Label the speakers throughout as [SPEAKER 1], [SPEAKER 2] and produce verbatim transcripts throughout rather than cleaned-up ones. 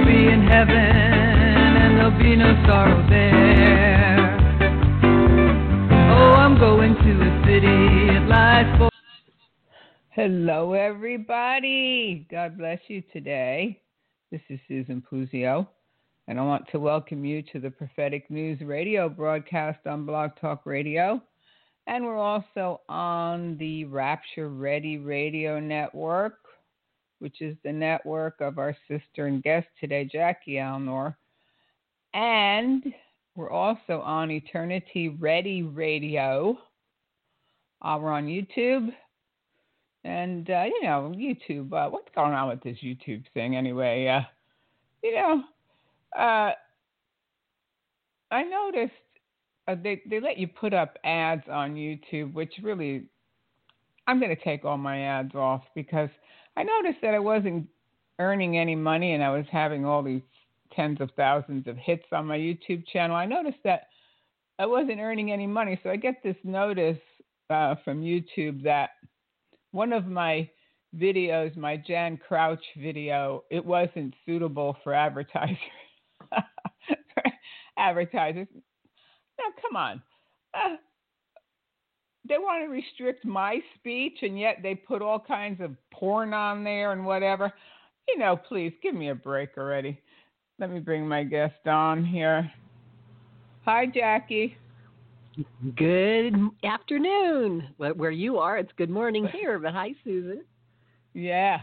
[SPEAKER 1] be in heaven, and there'll be no sorrow there. Oh, I'm going to a city, it lies for... Hello, everybody. God bless you today. This is Susan Puzio, and I want to welcome you to the Prophetic News Radio broadcast on Blog Talk Radio. And we're also on the Rapture Ready Radio Network, which is the network of our sister and guest today, Jackie Alnor. And we're also on Eternity Ready Radio. Uh, we're on YouTube. And, uh, you know, YouTube, uh, what's going on with this YouTube thing anyway? Uh, you know, uh, I noticed uh, they, they let you put up ads on YouTube, which really, I'm going to take all my ads off because I noticed that I wasn't earning any money and I was having all these tens of thousands of hits on my YouTube channel. I noticed that I wasn't earning any money, so I get this notice uh, from YouTube that one of my videos, my Jan Crouch video, it wasn't suitable for advertisers. for advertisers. Now, come on. Uh, they want to restrict my speech, and yet they put all kinds of porn on there and whatever. You know, please, give me a break already. Let me bring my guest on here. Hi, Jackie.
[SPEAKER 2] Good afternoon. Where you are, it's good morning here, but hi, Susan.
[SPEAKER 1] Yeah.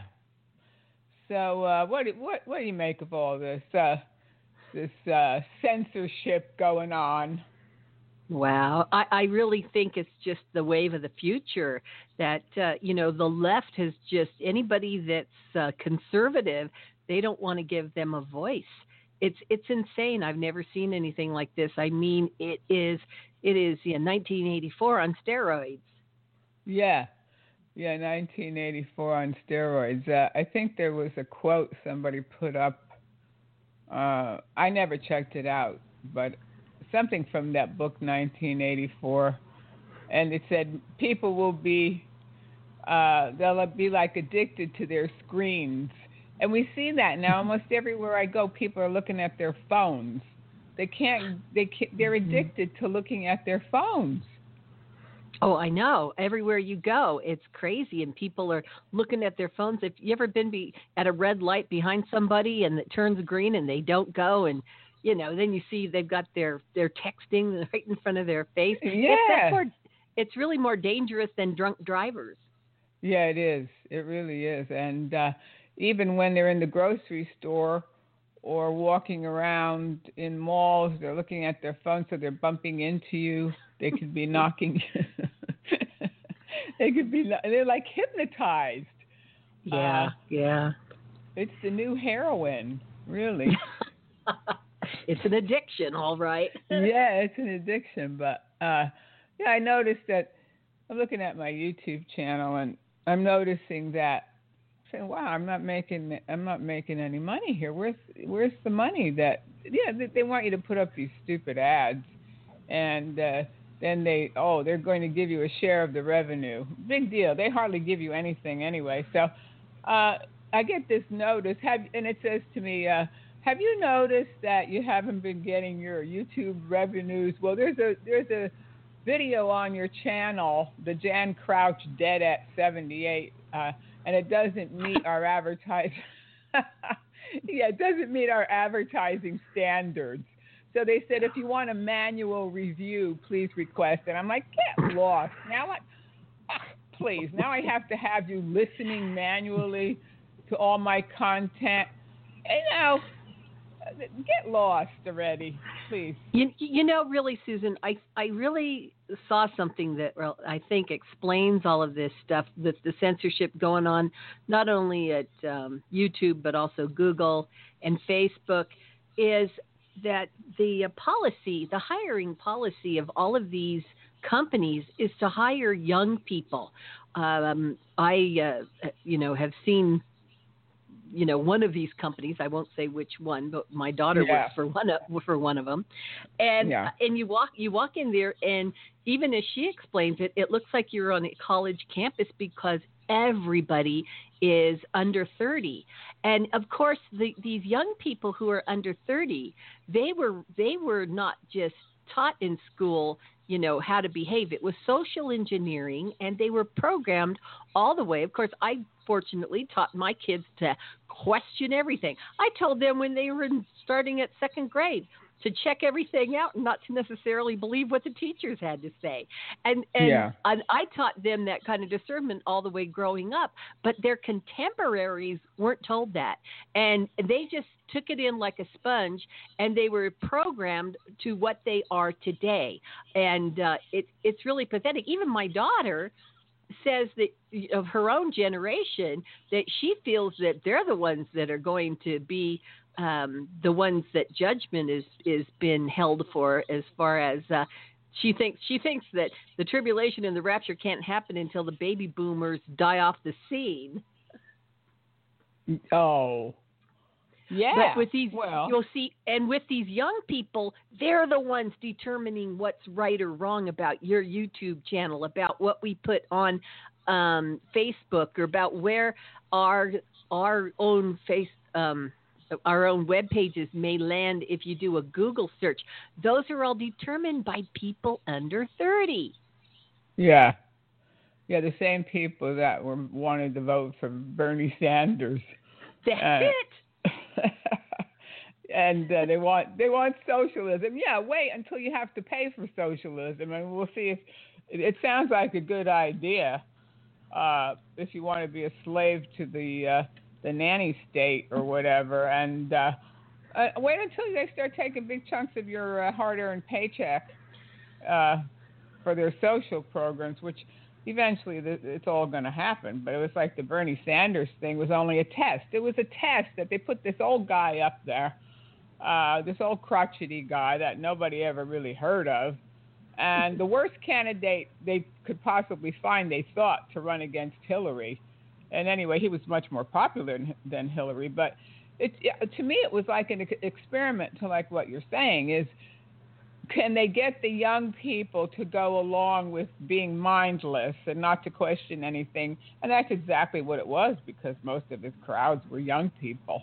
[SPEAKER 1] So uh, what, what, what do you make of all this, uh, this uh, censorship going on?
[SPEAKER 2] Wow. I, I really think it's just the wave of the future that, uh, you know, the left has just, anybody that's uh, conservative, they don't want to give them a voice. It's it's insane. I've never seen anything like this. I mean, it is it is yeah, nineteen eighty-four on steroids.
[SPEAKER 1] Yeah, yeah, nineteen eighty-four on steroids. Uh, I think there was a quote somebody put up. Uh, I never checked it out, but something from that book, nineteen eighty-four, and it said people will be uh, they'll be like addicted to their screens. And we see that now almost everywhere I go. People are looking at their phones. They can't. They can't, they're addicted to looking at their phones.
[SPEAKER 2] Oh, I know. Everywhere you go, it's crazy, and people are looking at their phones. If you ever been be at a red light behind somebody and it turns green and they don't go, and you know, then you see they've got their their texting right in front of their face.
[SPEAKER 1] Yeah,
[SPEAKER 2] it's, that's more, it's really more dangerous than drunk drivers.
[SPEAKER 1] Yeah, it is. It really is, and. Uh, Even when they're in the grocery store or walking around in malls, they're looking at their phone, so they're bumping into you. They could be knocking. They could be. They're like hypnotized.
[SPEAKER 2] Yeah, uh, yeah.
[SPEAKER 1] It's the new heroin, really.
[SPEAKER 2] It's an addiction, all right.
[SPEAKER 1] Yeah, it's an addiction. But uh, yeah, I noticed that. I'm looking at my YouTube channel, and I'm noticing that. Saying, wow, I'm not making, I'm not making any money here. Where's, where's the money that? Yeah, they, they want you to put up these stupid ads, and uh, then they, oh, they're going to give you a share of the revenue. Big deal. They hardly give you anything anyway. So, uh, I get this notice, have, and it says to me, uh, have you noticed that you haven't been getting your YouTube revenues? Well, there's a, there's a video on your channel, the Jan Crouch Dead at seventy-eight. Uh, And it doesn't meet our advertising. yeah, it doesn't meet our advertising standards. So they said, if you want a manual review, please request it. I'm like, get lost. Now, I, ugh, please. Now I have to have you listening manually to all my content. You know, get lost already, please.
[SPEAKER 2] You, you know, really, Susan, I I really saw something that well, I think explains all of this stuff, the, the censorship going on, not only at um, YouTube, but also Google and Facebook, is that the uh, policy, the hiring policy of all of these companies is to hire young people. Um, I, uh, you know, have seen you know, one of these companies, I won't say which one, but my daughter
[SPEAKER 1] yeah.
[SPEAKER 2] works for one of, for one of them. And,
[SPEAKER 1] yeah.
[SPEAKER 2] and you walk, you walk in there, and even as she explains it, it looks like you're on a college campus because everybody is under thirty. And of course, the, these young people who are under thirty, they were they were not just taught in school, you know, how to behave. It was social engineering, and they were programmed all the way. Of course, I fortunately taught my kids to question everything. I told them when they were in, starting at second grade to check everything out and not to necessarily believe what the teachers had to say. And and
[SPEAKER 1] Yeah.
[SPEAKER 2] I, I taught them that kind of discernment all the way growing up, but their contemporaries weren't told that. And they just took it in like a sponge, and they were programmed to what they are today. And uh, it, it's really pathetic. Even my daughter says that of her own generation that she feels that they're the ones that are going to be um, the ones that judgment is is been held for, as far as uh, she thinks she thinks that the tribulation and the rapture can't happen until the baby boomers die off the scene.
[SPEAKER 1] Oh. Yeah.
[SPEAKER 2] But with these,
[SPEAKER 1] well,
[SPEAKER 2] you'll see, and with these young people, they're the ones determining what's right or wrong about your YouTube channel, about what we put on um, Facebook, or about where our our own face um, our own web pages may land if you do a Google search. Those are all determined by people under thirty.
[SPEAKER 1] Yeah. Yeah, the same people that were wanted to vote for Bernie Sanders.
[SPEAKER 2] That's
[SPEAKER 1] uh,
[SPEAKER 2] it.
[SPEAKER 1] and uh, they want they want socialism. Yeah, wait until you have to pay for socialism, and we'll see if it, it sounds like a good idea. Uh, if you want to be a slave to the uh, the nanny state or whatever, and uh, uh, wait until they start taking big chunks of your uh, hard-earned paycheck uh, for their social programs, which eventually it's all going to happen. But it was like the Bernie Sanders thing was only a test. It was a test that they put this old guy up there, uh, this old crotchety guy that nobody ever really heard of, and the worst candidate they could possibly find, they thought, to run against Hillary. And anyway, he was much more popular than Hillary. But it, to me, it was like an experiment to like what you're saying is, can they get the young people to go along with being mindless and not to question anything? And that's exactly what it was, because most of his crowds were young people.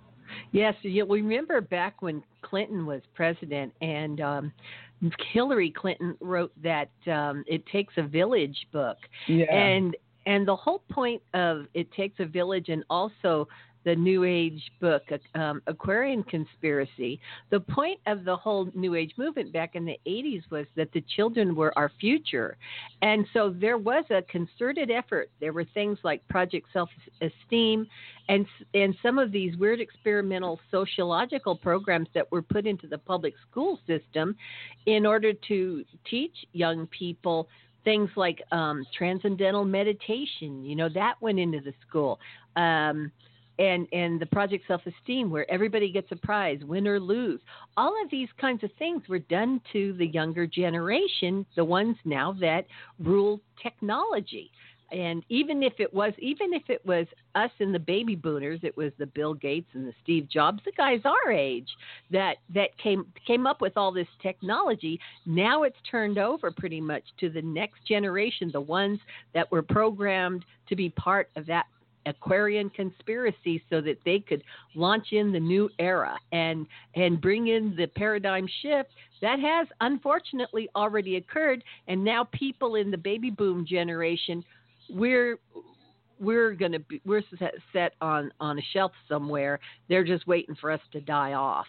[SPEAKER 2] Yes, you remember back when Clinton was president, and um, Hillary Clinton wrote that um, It Takes a Village book.
[SPEAKER 1] Yeah.
[SPEAKER 2] And and the whole point of It Takes a Village, and also the New Age book, um, Aquarian Conspiracy, the point of the whole New Age movement back in the eighties was that the children were our future. And so there was a concerted effort. There were things like Project Self-Esteem and, and some of these weird experimental sociological programs that were put into the public school system in order to teach young people things like um, transcendental meditation. You know, that went into the school. Um, And and the Project Self-Esteem, where everybody gets a prize, win or lose. All of these kinds of things were done to the younger generation, the ones now that rule technology. And even if it was, even if it was us and the baby boomers, it was the Bill Gates and the Steve Jobs, the guys our age, that that came came up with all this technology. Now it's turned over pretty much to the next generation, the ones that were programmed to be part of that Aquarian conspiracy, so that they could launch in the new era and and bring in the paradigm shift that has unfortunately already occurred. And now people in the baby boom generation, we're we're going to be we're set on on a shelf somewhere. They're just waiting for us to die off.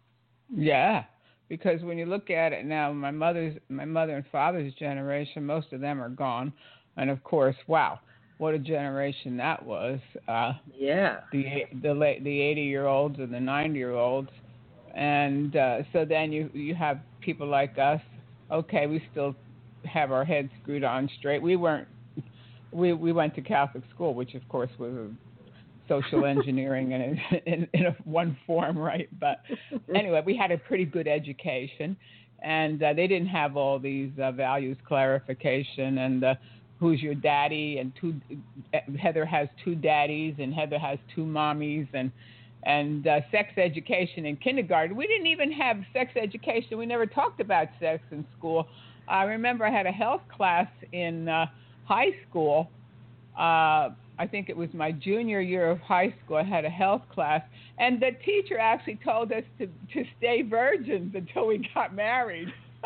[SPEAKER 1] Yeah, because when you look at it now, my mother's my mother and father's generation, most of them are gone, and of course, wow. What a generation that was. Uh,
[SPEAKER 2] yeah.
[SPEAKER 1] The the late, the eighty-year-olds and the ninety-year-olds. And uh, so then you, you have people like us. Okay, we still have our heads screwed on straight. We weren't, we, we went to Catholic school, which of course was a social engineering in, in, in a one form, right? But anyway, we had a pretty good education. And uh, they didn't have all these uh, values clarification and uh, who's your daddy, and two, Heather has two daddies, and Heather has two mommies, and and uh, sex education in kindergarten. We didn't even have sex education. We never talked about sex in school. I remember I had a health class in uh, high school, uh, I think it was my junior year of high school. I had a health class, and the teacher actually told us to, to stay virgins until we got married.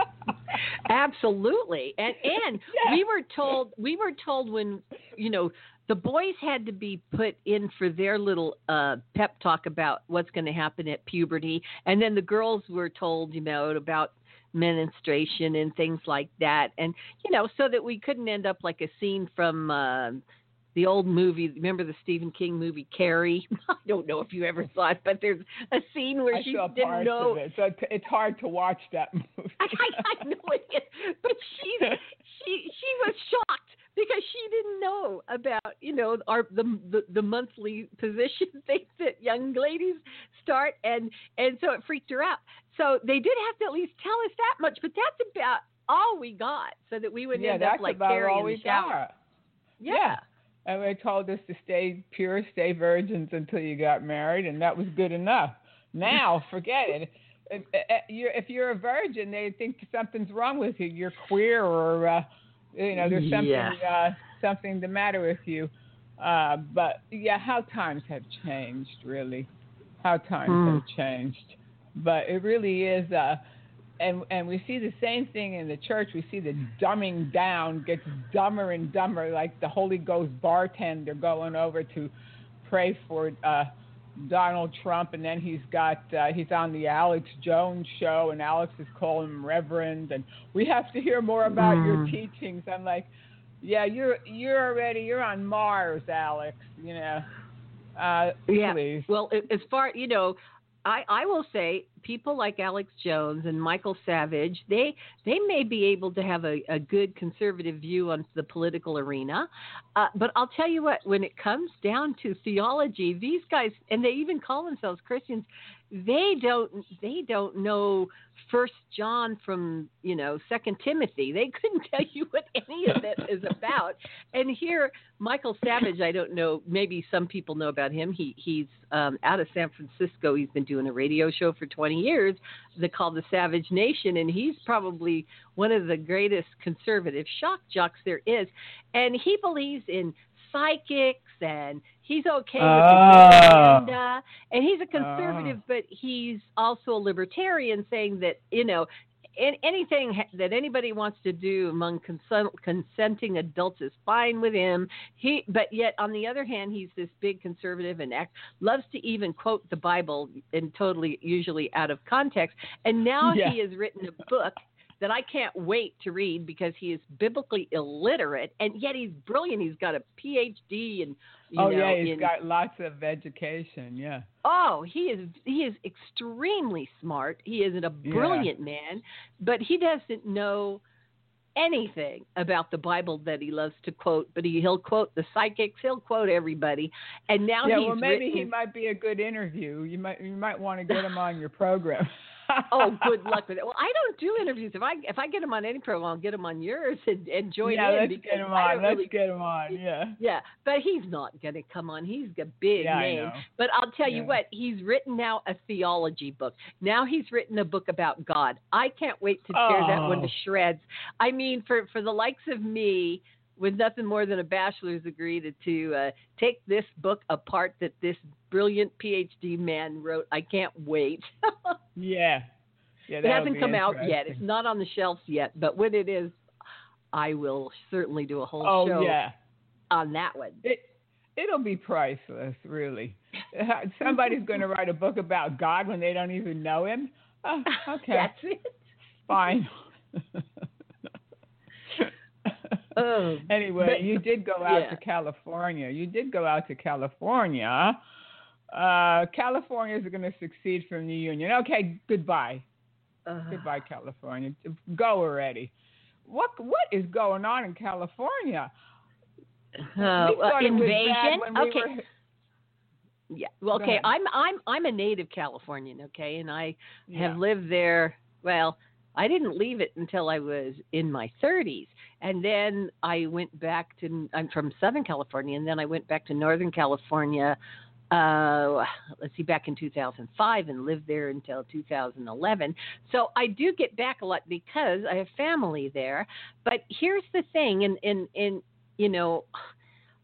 [SPEAKER 2] Absolutely. And and
[SPEAKER 1] yeah.
[SPEAKER 2] we were told we were told when, you know, the boys had to be put in for their little uh, pep talk about what's going to happen at puberty, and then the girls were told, you know, about menstruation and things like that, and you know, so that we couldn't end up like a scene from uh, the old movie. Remember the Stephen King movie Carrie? I don't know if you ever saw it, but there's a scene where
[SPEAKER 1] I
[SPEAKER 2] she
[SPEAKER 1] saw
[SPEAKER 2] didn't
[SPEAKER 1] parts
[SPEAKER 2] know.
[SPEAKER 1] Of it, so it's hard to watch that movie.
[SPEAKER 2] I, I, I know it is, but she she she was shocked because she didn't know about, you know, our the the, the monthly position things that young ladies start, and and so it freaked her out. So they did have to at least tell us that much, but that's about all we got, so that we would
[SPEAKER 1] yeah,
[SPEAKER 2] end
[SPEAKER 1] that's
[SPEAKER 2] up like
[SPEAKER 1] about
[SPEAKER 2] Carrie
[SPEAKER 1] all
[SPEAKER 2] in
[SPEAKER 1] we
[SPEAKER 2] the shower.
[SPEAKER 1] got.
[SPEAKER 2] Yeah.
[SPEAKER 1] yeah. And they told us to stay pure, stay virgins until you got married, and that was good enough. Now, forget it. If, if you're a virgin, they think something's wrong with you. You're queer, or uh, you know, there's something
[SPEAKER 2] Yeah.
[SPEAKER 1] uh, something the matter with you. Uh, but yeah, how times have changed, really. How times
[SPEAKER 2] Hmm.
[SPEAKER 1] have changed. But it really is. Uh, And and we see the same thing in the church. We see the dumbing down gets dumber and dumber, like the Holy Ghost bartender going over to pray for uh, Donald Trump, and then he's got uh, he's on the Alex Jones show, and Alex is calling him Reverend, and we have to hear more about
[SPEAKER 2] Mm.
[SPEAKER 1] your teachings. I'm like, yeah, you're you're already you're on Mars, Alex. You know, uh,
[SPEAKER 2] Yeah.
[SPEAKER 1] please.
[SPEAKER 2] Well, a- as far, you know, I, I will say people like Alex Jones and Michael Savage, they they may be able to have a, a good conservative view on the political arena. Uh, but I'll tell you what, when it comes down to theology, these guys, and they even call themselves Christians, they don't they don't know First John from, you know, Second Timothy. They couldn't tell you what any of that is about. And here, Michael Savage, I don't know, maybe some people know about him. He he's um, out of San Francisco. He's been doing a radio show for twenty years. They call the Savage Nation, and he's probably one of the greatest conservative shock jocks there is. And he believes in psychics, and he's okay with
[SPEAKER 1] Oh.
[SPEAKER 2] the agenda, and he's a conservative,
[SPEAKER 1] Oh.
[SPEAKER 2] but he's also a libertarian, saying that, you know, in, anything ha- that anybody wants to do among consent, consenting adults is fine with him. He, but yet on the other hand, he's this big conservative and act, loves to even quote the Bible, and totally usually out of context. And now
[SPEAKER 1] Yeah.
[SPEAKER 2] he has written a book that I can't wait to read because he is biblically illiterate, and yet he's brilliant. He's got a P H D, and you
[SPEAKER 1] oh
[SPEAKER 2] know,
[SPEAKER 1] yeah, he's
[SPEAKER 2] in,
[SPEAKER 1] got lots of education. Yeah.
[SPEAKER 2] oh, he is he is extremely smart. He is a brilliant man, but he doesn't know anything about the Bible that he loves to quote. But he, he'll quote the psychics. He'll quote everybody. And now
[SPEAKER 1] yeah,
[SPEAKER 2] he's
[SPEAKER 1] well, maybe
[SPEAKER 2] written,
[SPEAKER 1] he might be a good interview. You might you might want to get him on your program.
[SPEAKER 2] oh, good luck with it. Well, I don't do interviews. If I if I get him on any program, I'll get him on yours and, and join
[SPEAKER 1] yeah,
[SPEAKER 2] in.
[SPEAKER 1] let's
[SPEAKER 2] because
[SPEAKER 1] get him
[SPEAKER 2] I
[SPEAKER 1] on.
[SPEAKER 2] don't
[SPEAKER 1] Let's
[SPEAKER 2] really,
[SPEAKER 1] get him on. Yeah.
[SPEAKER 2] Yeah, but he's not going to come on. He's a big
[SPEAKER 1] Yeah, I
[SPEAKER 2] name.
[SPEAKER 1] know.
[SPEAKER 2] But I'll tell you
[SPEAKER 1] Yeah.
[SPEAKER 2] what, he's written now a theology book. Now he's written a book about God. I can't wait to tear that one to
[SPEAKER 1] Oh.
[SPEAKER 2] shreds. I mean, for, for the likes of me, with nothing more than a bachelor's degree, to, to uh, take this book apart that this brilliant P H D man wrote, I can't wait.
[SPEAKER 1] Yeah. Yeah.
[SPEAKER 2] It
[SPEAKER 1] that'll
[SPEAKER 2] hasn't
[SPEAKER 1] be
[SPEAKER 2] come out yet. It's
[SPEAKER 1] interesting.
[SPEAKER 2] not on the shelves yet. But when it is, I will certainly do a whole
[SPEAKER 1] Oh
[SPEAKER 2] show
[SPEAKER 1] yeah.
[SPEAKER 2] on that one.
[SPEAKER 1] It it'll be priceless, really. Somebody's going to write a book about God when they don't even know him. Oh, okay.
[SPEAKER 2] That's it.
[SPEAKER 1] Fine.
[SPEAKER 2] Oh,
[SPEAKER 1] anyway,
[SPEAKER 2] but-
[SPEAKER 1] you did go out
[SPEAKER 2] yeah.
[SPEAKER 1] to California. You did go out to California. Uh, California is going to secede from the Union. Okay, goodbye.
[SPEAKER 2] Uh,
[SPEAKER 1] Goodbye, California. Go already. What What is going on in California?
[SPEAKER 2] uh,
[SPEAKER 1] We thought it was bad
[SPEAKER 2] invasion.
[SPEAKER 1] when we
[SPEAKER 2] Okay.
[SPEAKER 1] were-
[SPEAKER 2] Yeah. Well,
[SPEAKER 1] Go
[SPEAKER 2] okay.
[SPEAKER 1] ahead.
[SPEAKER 2] I'm I'm I'm a native Californian. Okay, and I
[SPEAKER 1] Yeah.
[SPEAKER 2] have lived there. Well, I didn't leave it until I was in my thirties, and then I went back to. I'm from Southern California, and then I went back to Northern California. Uh, let's see, back in two thousand five, and lived there until two thousand eleven. So I do get back a lot because I have family there. But here's the thing, and and and you know,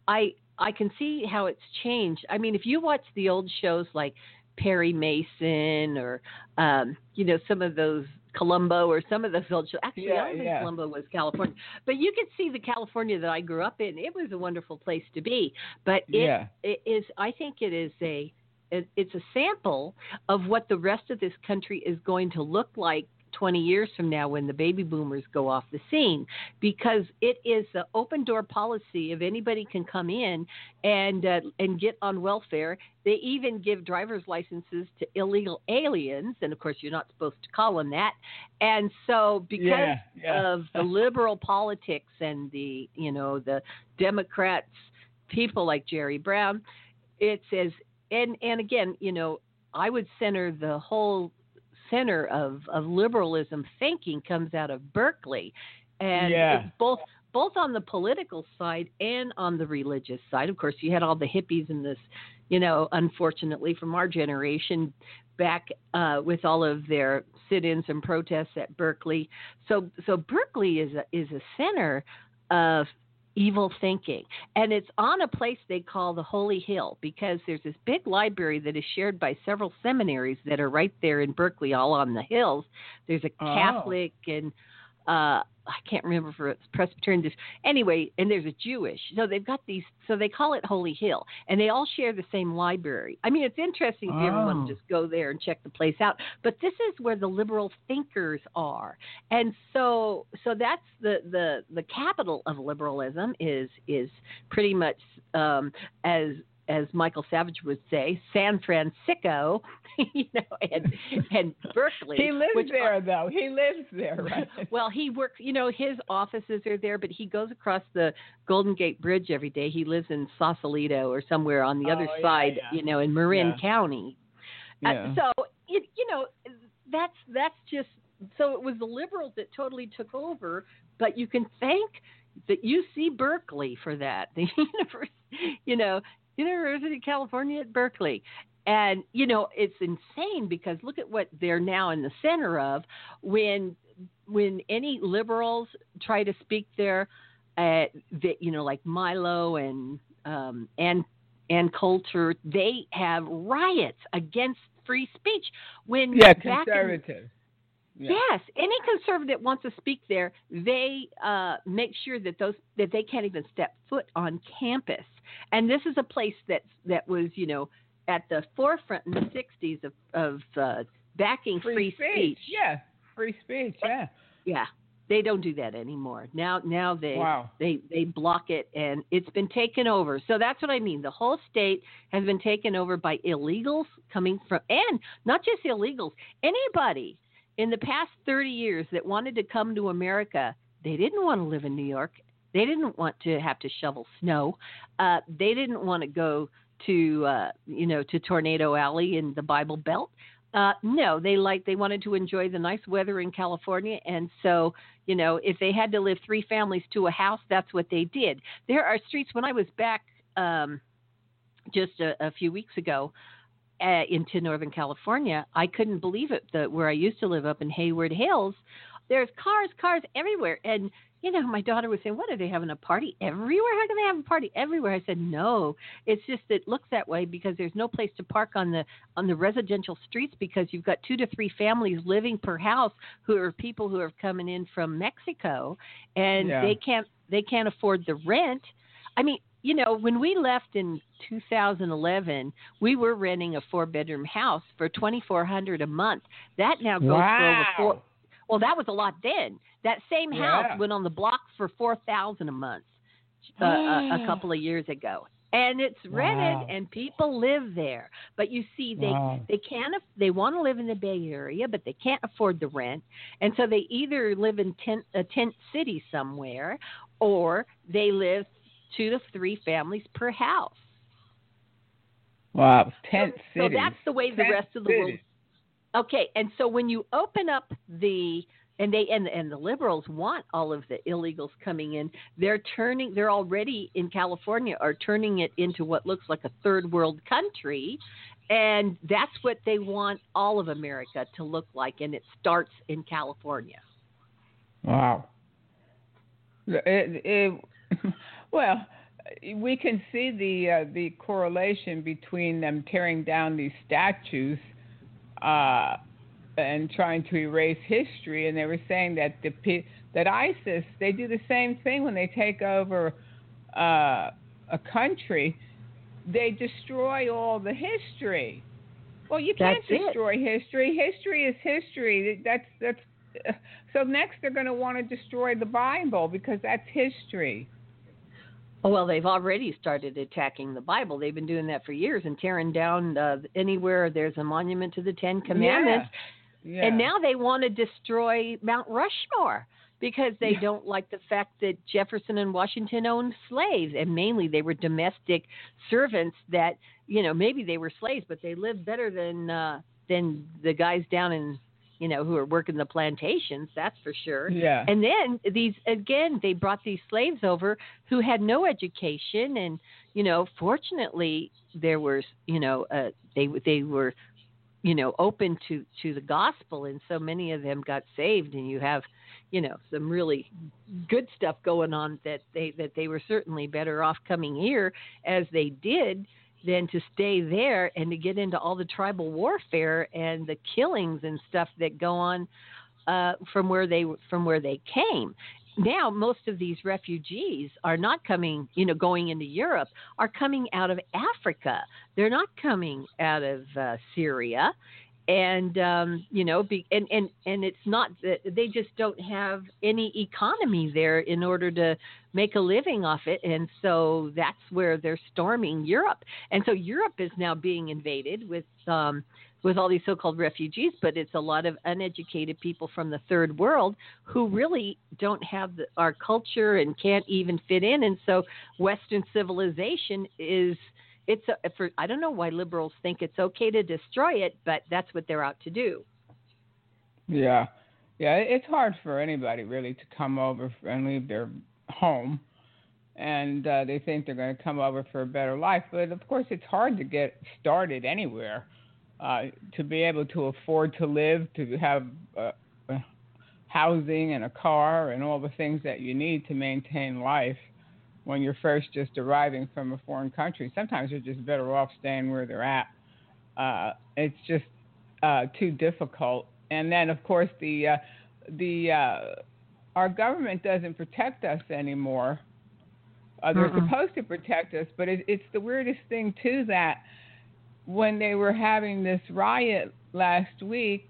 [SPEAKER 2] I I can see how it's changed. I mean, if you watch the old shows like Perry Mason or um, you know, some of those Columbo or some of those old shows. Actually,
[SPEAKER 1] Yeah,
[SPEAKER 2] I don't think
[SPEAKER 1] yeah.
[SPEAKER 2] Columbo was California, but you could see the California that I grew up in. It was a wonderful place to be, but it,
[SPEAKER 1] Yeah.
[SPEAKER 2] it is. I think it is a. It, it's a sample of what the rest of this country is going to look like twenty years from now when the baby boomers go off the scene, because it is the open door policy of anybody can come in and uh, and get on welfare. They even give driver's licenses to illegal aliens, and of course you're not supposed to call them that. And so because
[SPEAKER 1] Yeah, yeah.
[SPEAKER 2] of the liberal politics and the, you know, the Democrats, people like Jerry Brown, it says, and and again, you know, I would center the whole center of, of liberalism thinking comes out of Berkeley, and
[SPEAKER 1] Yeah.
[SPEAKER 2] it's both both on the political side and on the religious side. Of course, you had all the hippies in this, you know, unfortunately from our generation back uh, with all of their sit-ins and protests at Berkeley. So so Berkeley is a, is a center of evil thinking, and it's on a place they call the Holy Hill, because there's this big library that is shared by several seminaries that are right there in Berkeley, all on the hills. There's a
[SPEAKER 1] Oh.
[SPEAKER 2] Catholic and uh I can't remember if it's Presbyterian. Anyway, and there's a Jewish. So they've got these, so they call it Holy Hill, and they all share the same library. I mean, it's interesting if you ever want
[SPEAKER 1] Oh.
[SPEAKER 2] to just go there and check the place out. But this is where the liberal thinkers are, and so so that's the the the capital of liberalism is is pretty much um, as as Michael Savage would say, San Francisco, you know, and and Berkeley.
[SPEAKER 1] He lives
[SPEAKER 2] which
[SPEAKER 1] there,
[SPEAKER 2] are,
[SPEAKER 1] though. He lives there, right?
[SPEAKER 2] well, he works, you know, his offices are there, but he goes across the Golden Gate Bridge every day. He lives in Sausalito or somewhere on the
[SPEAKER 1] Oh,
[SPEAKER 2] other
[SPEAKER 1] yeah,
[SPEAKER 2] side,
[SPEAKER 1] yeah.
[SPEAKER 2] you know, in Marin
[SPEAKER 1] Yeah.
[SPEAKER 2] County.
[SPEAKER 1] Yeah.
[SPEAKER 2] Uh, so, it, you know, that's that's just, so it was the liberals that totally took over, but you can thank that U C Berkeley for that. The university, you know, University of California at Berkeley. And, you know, it's insane because look at what they're now in the center of. When when any liberals try to speak there, uh, that, you know, like Milo and um, and and Coulter, they have riots against free speech. When
[SPEAKER 1] Yeah,
[SPEAKER 2] back in-
[SPEAKER 1] conservative. Yeah.
[SPEAKER 2] Yes, any conservative wants to speak there, they uh, make sure that those that they can't even step foot on campus. And this is a place that that was, you know, at the forefront in the sixties of, of uh, backing free,
[SPEAKER 1] Free
[SPEAKER 2] speech.
[SPEAKER 1] speech. Yeah. Free speech. Yeah.
[SPEAKER 2] Yeah, they don't do that anymore. Now, now they
[SPEAKER 1] Wow.
[SPEAKER 2] they they block it, and it's been taken over. So that's what I mean. The whole state has been taken over by illegals coming from, and not just illegals, anybody in the past thirty years that wanted to come to America. They didn't want to live in New York. They didn't want to have to shovel snow. Uh, they didn't want to go to, uh, you know, to Tornado Alley in the Bible Belt. Uh, no, they like they wanted to enjoy the nice weather in California, and so, you know, if they had to live three families to a house, that's what they did. There are streets. When I was back um, just a, a few weeks ago uh, into Northern California, I couldn't believe it. The, where I used to live up in Hayward Hills, there's cars, cars everywhere, and you know, my daughter was saying, what, are they having a party everywhere? How can they have a party everywhere? I said, no, it's just it looks that way because there's no place to park on the on the residential streets because you've got two to three families living per house who are people who are coming in from Mexico, and
[SPEAKER 1] Yeah.
[SPEAKER 2] they can't they can't afford the rent. I mean, you know, when we left in two thousand eleven, we were renting a four-bedroom house for twenty-four hundred dollars a month. That now goes
[SPEAKER 1] Wow.
[SPEAKER 2] for over four. Well, that was a lot then. That same house
[SPEAKER 1] Yeah.
[SPEAKER 2] went on the block for four thousand a month uh, a, a couple of years ago, and it's rented,
[SPEAKER 1] Wow.
[SPEAKER 2] and people live there. But you see, they
[SPEAKER 1] Wow.
[SPEAKER 2] they can't aff- they want to live in the Bay Area, but they can't afford the rent, and so they either live in tent, a tent city somewhere, or they live two to three families per house.
[SPEAKER 1] Wow. Tent
[SPEAKER 2] So
[SPEAKER 1] cities.
[SPEAKER 2] that's the way the
[SPEAKER 1] Tent
[SPEAKER 2] rest of the world.
[SPEAKER 1] cities.
[SPEAKER 2] Okay, and so when you open up the and they and and the liberals want all of the illegals coming in, they're turning they're already in California are turning it into what looks like a third world country, and that's what they want all of America to look like, and it starts in California.
[SPEAKER 1] Wow. It, it, well, we can see the uh, the correlation between them tearing down these statues uh, and trying to erase history. And they were saying that the that ISIS, they do the same thing when they take over uh, a country. They destroy all the history. Well, you can't
[SPEAKER 2] That's
[SPEAKER 1] destroy
[SPEAKER 2] it.
[SPEAKER 1] history. History is history. That's that's. Uh, so next, they're going to want to destroy the Bible because that's history.
[SPEAKER 2] Well, they've already started attacking the Bible. They've been doing that for years and tearing down uh, anywhere there's a monument to the Ten Commandments.
[SPEAKER 1] Yeah. Yeah.
[SPEAKER 2] And now they want to destroy Mount Rushmore because they
[SPEAKER 1] yeah.
[SPEAKER 2] don't like the fact that Jefferson and Washington owned slaves. And mainly they were domestic servants that, you know, maybe they were slaves, but they lived better than uh, than the guys down in, you know, who are working the plantations, that's for sure.
[SPEAKER 1] Yeah.
[SPEAKER 2] And then these, again, they brought these slaves over who had no education. And, you know, fortunately there was, you know, uh, they, they were, you know, open to, to the gospel. And so many of them got saved. And you have, you know, some really good stuff going on that they, that they were certainly better off coming here as they did than to stay there and to get into all the tribal warfare and the killings and stuff that go on uh, from where they from where they came. Now, most of these refugees are not coming, you know, going into Europe, are coming out of Africa. They're not coming out of uh, Syria. And, um, you know, be, and, and, and it's not that they just don't have any economy there in order to make a living off it. And so that's where they're storming Europe. And so Europe is now being invaded with, um, with all these so-called refugees, but it's a lot of uneducated people from the third world who really don't have the, our culture and can't even fit in. And so Western civilization is, It's a, for I don't know why liberals think it's okay to destroy it, but that's what they're out to do.
[SPEAKER 1] Yeah, yeah, it's hard for anybody really to come over and leave their home, and uh, they think they're going to come over for a better life. But of course, it's hard to get started anywhere. Uh, to be able to afford to live, to have uh, uh, housing and a car and all the things that you need to maintain life. When you're first just arriving from a foreign country, sometimes you're just better off staying where they're at. Uh, it's just uh, too difficult. And then, of course, the uh, the uh, our government doesn't protect us anymore. Uh, they're Mm-mm. supposed to protect us, but it, it's the weirdest thing too that when they were having this riot last week,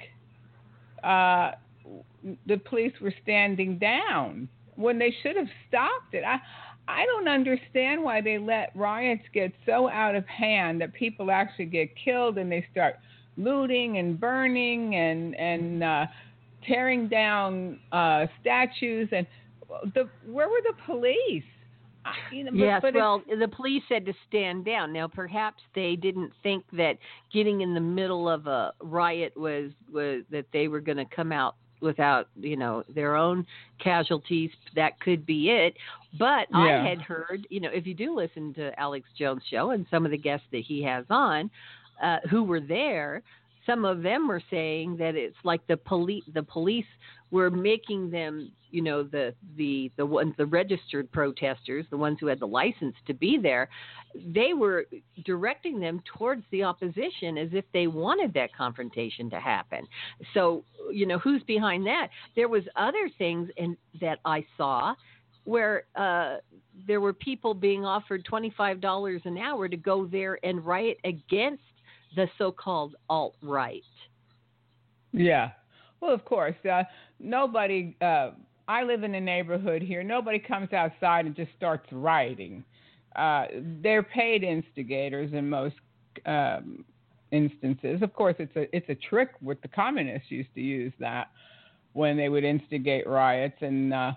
[SPEAKER 1] uh, the police were standing down when they should have stopped it. I, I don't understand why they let riots get so out of hand that people actually get killed and they start looting and burning and and uh, tearing down uh, statues. And the where were the police? I, you know,
[SPEAKER 2] yes,
[SPEAKER 1] but, but
[SPEAKER 2] well, the police had to stand down. Now, perhaps they didn't think that getting in the middle of a riot was was that they were going to come out without, you know, their own casualties. That could be it. But
[SPEAKER 1] yeah.
[SPEAKER 2] I had heard, you know, if you do listen to Alex Jones' show and some of the guests that he has on uh, who were there, some of them were saying that it's like the police, the police were making them, you know, the, the, the ones, the registered protesters, the ones who had the license to be there, they were directing them towards the opposition as if they wanted that confrontation to happen. So, you know, who's behind that? There was other things in, that I saw where uh, there were people being offered twenty-five dollars an hour to go there and riot against the so-called alt-right.
[SPEAKER 1] Yeah. Well, of course, uh, nobody, uh, I live in a neighborhood here, nobody comes outside and just starts rioting. Uh, they're paid instigators in most um, instances. Of course, it's a it's a trick. With the communists used to use that when they would instigate riots and uh,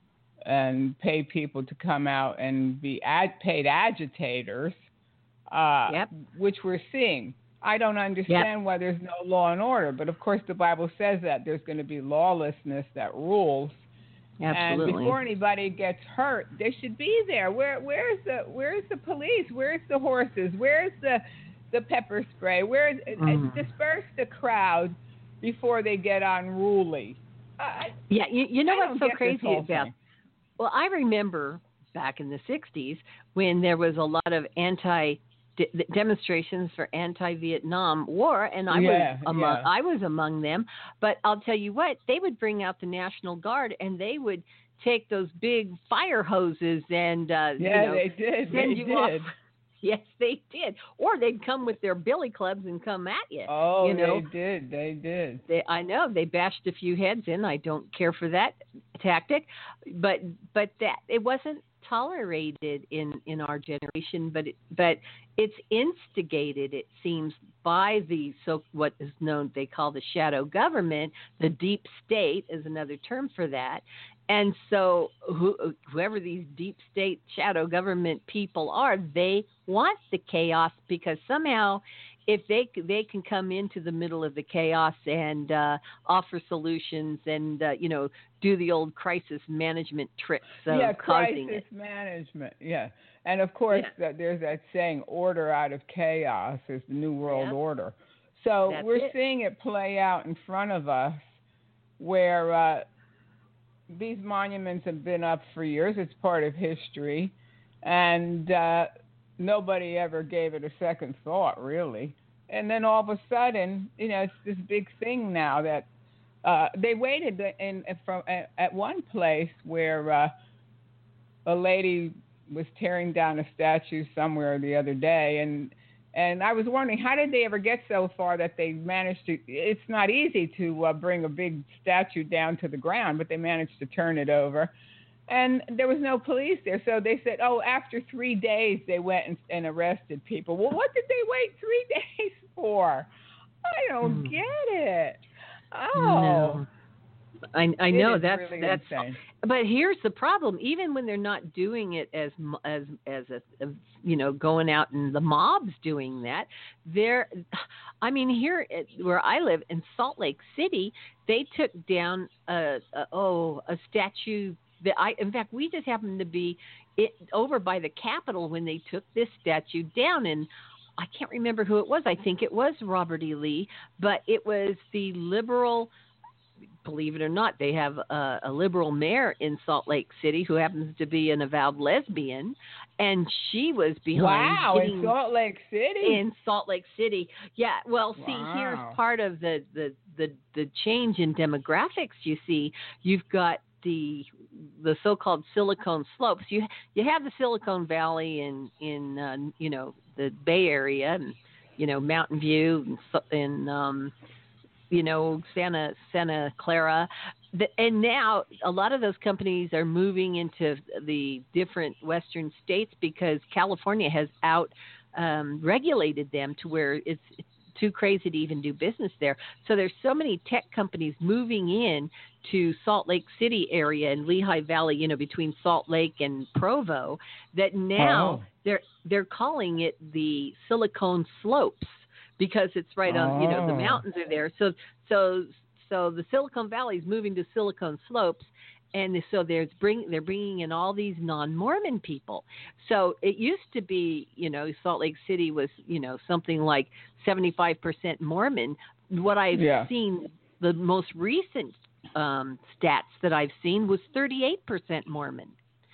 [SPEAKER 1] and pay people to come out and be ad- paid agitators, uh,
[SPEAKER 2] yep.
[SPEAKER 1] which we're seeing. I don't understand yep. why there's no law and order, but of course the Bible says that there's going to be lawlessness that rules.
[SPEAKER 2] Absolutely.
[SPEAKER 1] And before anybody gets hurt, they should be there. Where where's the where's the police? Where's the horses? Where's the the pepper spray? Where's mm. disperse the crowd before they get unruly? Uh,
[SPEAKER 2] yeah, you, you know
[SPEAKER 1] I
[SPEAKER 2] what's so crazy about?
[SPEAKER 1] thing.
[SPEAKER 2] Well, I remember back in the sixties when there was a lot of anti de- demonstrations for anti-Vietnam War, and I
[SPEAKER 3] Yeah,
[SPEAKER 2] was among
[SPEAKER 3] yeah.
[SPEAKER 2] I was among them. But I'll tell you what, they would bring out the National Guard, and they would take those big fire hoses and uh,
[SPEAKER 3] Yeah,
[SPEAKER 2] you know,
[SPEAKER 3] they did.
[SPEAKER 2] send
[SPEAKER 3] They
[SPEAKER 2] you
[SPEAKER 3] did.
[SPEAKER 2] off. Yes, they did. Or they'd come with their billy clubs and come at you.
[SPEAKER 3] Oh,
[SPEAKER 2] you know?
[SPEAKER 3] they did. They did.
[SPEAKER 2] They, I know they bashed a few heads in. I don't care for that tactic, but but that it wasn't tolerated in, in our generation. But it, but it's instigated, it seems, by the so what is known they call the shadow government. The deep state is another term for that. And so who, whoever these deep state shadow government people are, they want the chaos because somehow if they they can come into the middle of the chaos and uh, offer solutions and, uh, you know, do the old crisis management tricks of
[SPEAKER 3] yeah,
[SPEAKER 2] causing
[SPEAKER 3] crisis
[SPEAKER 2] it.
[SPEAKER 3] management. Yeah. And, of course,
[SPEAKER 2] Yeah.
[SPEAKER 3] that there's that saying, order out of chaos is the new world
[SPEAKER 2] Yeah.
[SPEAKER 3] order. So
[SPEAKER 2] That's
[SPEAKER 3] we're
[SPEAKER 2] it.
[SPEAKER 3] seeing it play out in front of us where uh, these monuments have been up for years. It's part of history. And uh, nobody ever gave it a second thought, really. And then all of a sudden, you know, it's this big thing now that uh, they waited in, in from at, at one place where uh, a lady was tearing down a statue somewhere the other day, and and I was wondering, how did they ever get so far that they managed to? It's not easy to uh, bring a big statue down to the ground, but they managed to turn it over. And there was no police there, so they said, oh, after three days they went and, and arrested people. Well, what did they wait three days for? I don't
[SPEAKER 2] Mm.
[SPEAKER 3] get it. Oh,
[SPEAKER 2] No. I, I
[SPEAKER 3] it
[SPEAKER 2] know
[SPEAKER 3] is
[SPEAKER 2] that's
[SPEAKER 3] really
[SPEAKER 2] that's.
[SPEAKER 3] insane.
[SPEAKER 2] But here's the problem: even when they're not doing it as m- as as a, a you know going out and the mobs doing that, they're. I mean, here at, where I live in Salt Lake City, they took down a, a oh a statue that I. In fact, we just happened to be it over by the Capitol when they took this statue down, and I can't remember who it was. I think it was Robert E. Lee, but it was the liberal. Believe it or not, they have a, a liberal mayor in Salt Lake City who happens to be an avowed lesbian, and she was behind.
[SPEAKER 3] Wow,
[SPEAKER 2] getting,
[SPEAKER 3] in Salt Lake City.
[SPEAKER 2] In Salt Lake City, yeah. Well, see,
[SPEAKER 3] Wow.
[SPEAKER 2] here's part of the, the the the change in demographics. You see, you've got the the so-called Silicon Slopes. You you have the Silicon Valley in in uh, you know the Bay Area and you know Mountain View and, so- and um, you know, Santa Santa Clara. And now a lot of those companies are moving into the different western states because California has out um, regulated them to where it's, it's too crazy to even do business there. So there's so many tech companies moving in to Salt Lake City area and Lehigh Valley, you know, between Salt Lake and Provo, that now
[SPEAKER 3] Oh.
[SPEAKER 2] they're they're calling it the Silicon Slopes. Because it's right on, you know, the
[SPEAKER 3] Oh.
[SPEAKER 2] mountains are there. So, so, so the Silicon Valley is moving to Silicon Slopes, and so there's bring they're bringing in all these non-Mormon people. So it used to be, you know, Salt Lake City was, you know, something like seventy-five percent Mormon. What I've
[SPEAKER 3] Yeah.
[SPEAKER 2] seen, the most recent um, stats that I've seen was thirty-eight percent Mormon.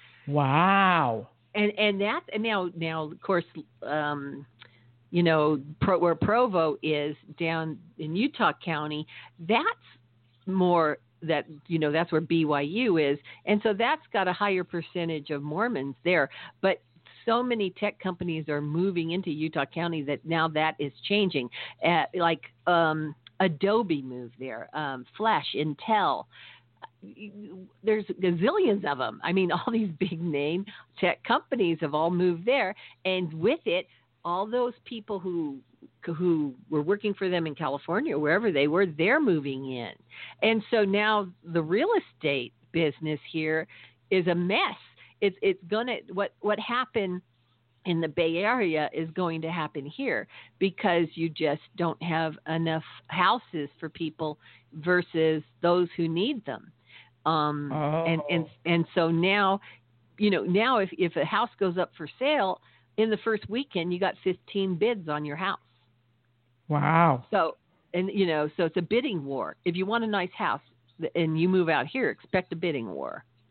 [SPEAKER 3] Wow.
[SPEAKER 2] And and that and now now of course. Um, You know, Pro, where Provo is down in Utah County, that's more that, you know, that's where B Y U is. And so that's got a higher percentage of Mormons there. But so many tech companies are moving into Utah County that now that is changing. Uh, like um, Adobe moved there, um, Flash, Intel. There's gazillions of them. I mean, all these big name tech companies have all moved there. And with it, all those people who who were working for them in California or wherever they were, they're moving in. And so now the real estate business here is a mess. It's it's gonna what what happened in the Bay Area is going to happen here because you just don't have enough houses for people versus those who need them. Um,
[SPEAKER 3] Oh.
[SPEAKER 2] and, and and so now, you know, now if, if a house goes up for sale, in the first weekend, you got fifteen bids on your house.
[SPEAKER 3] Wow.
[SPEAKER 2] So, and you know, so it's a bidding war. If you want a nice house and you move out here, expect a bidding war.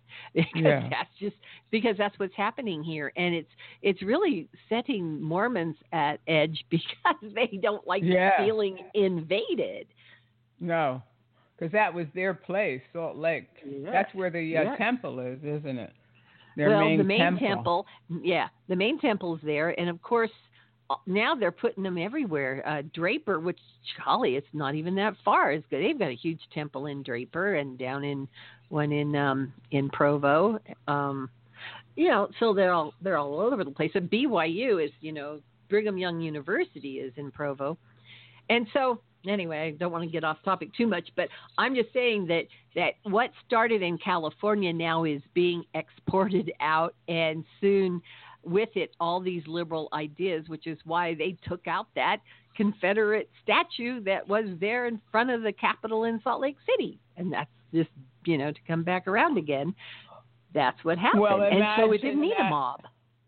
[SPEAKER 2] because
[SPEAKER 3] Yeah.
[SPEAKER 2] that's just because that's what's happening here, and it's it's really setting Mormons at edge because they don't like
[SPEAKER 3] Yeah.
[SPEAKER 2] feeling invaded.
[SPEAKER 3] No, because that was their place, Salt Lake.
[SPEAKER 2] Yes.
[SPEAKER 3] That's where the uh,
[SPEAKER 2] Yes.
[SPEAKER 3] temple is, isn't it? Their
[SPEAKER 2] well,
[SPEAKER 3] main
[SPEAKER 2] the main
[SPEAKER 3] temple.
[SPEAKER 2] temple, yeah, the main temple's there, and of course now they're putting them everywhere. Uh, Draper, which golly, it's not even that far. It's good. They've got a huge temple in Draper and down in one in um, in Provo. Um, you know, so they're all they're all over the place. And B Y U is, you know, Brigham Young University is in Provo, and so. Anyway, I don't want to get off topic too much, but I'm just saying that, that what started in California now is being exported out, and soon with it, all these liberal ideas, which is why they took out that Confederate statue that was there in front of the Capitol in Salt Lake City. And that's just, you know, to come back around again. That's what happened.
[SPEAKER 3] Well,
[SPEAKER 2] and so it didn't
[SPEAKER 3] imagine
[SPEAKER 2] need a
[SPEAKER 3] that-
[SPEAKER 2] mob.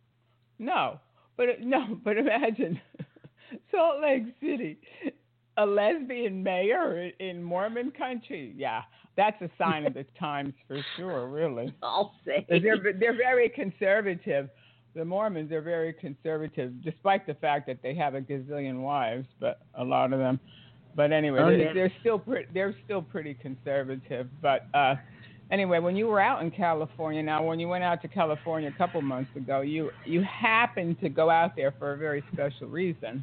[SPEAKER 3] No, but no, but imagine Salt Lake City, a lesbian mayor in Mormon country. Yeah, that's a sign of the times for sure. Really,
[SPEAKER 2] I'll say.
[SPEAKER 3] they're they're very conservative. The Mormons are very conservative, despite the fact that they have a gazillion wives, but a lot of them. But anyway,
[SPEAKER 2] Oh,
[SPEAKER 3] they're,
[SPEAKER 2] yeah.
[SPEAKER 3] they're still pre- they're still pretty conservative. But uh, anyway, when you were out in California, now when you went out to California a couple months ago, you you happened to go out there for a very special reason,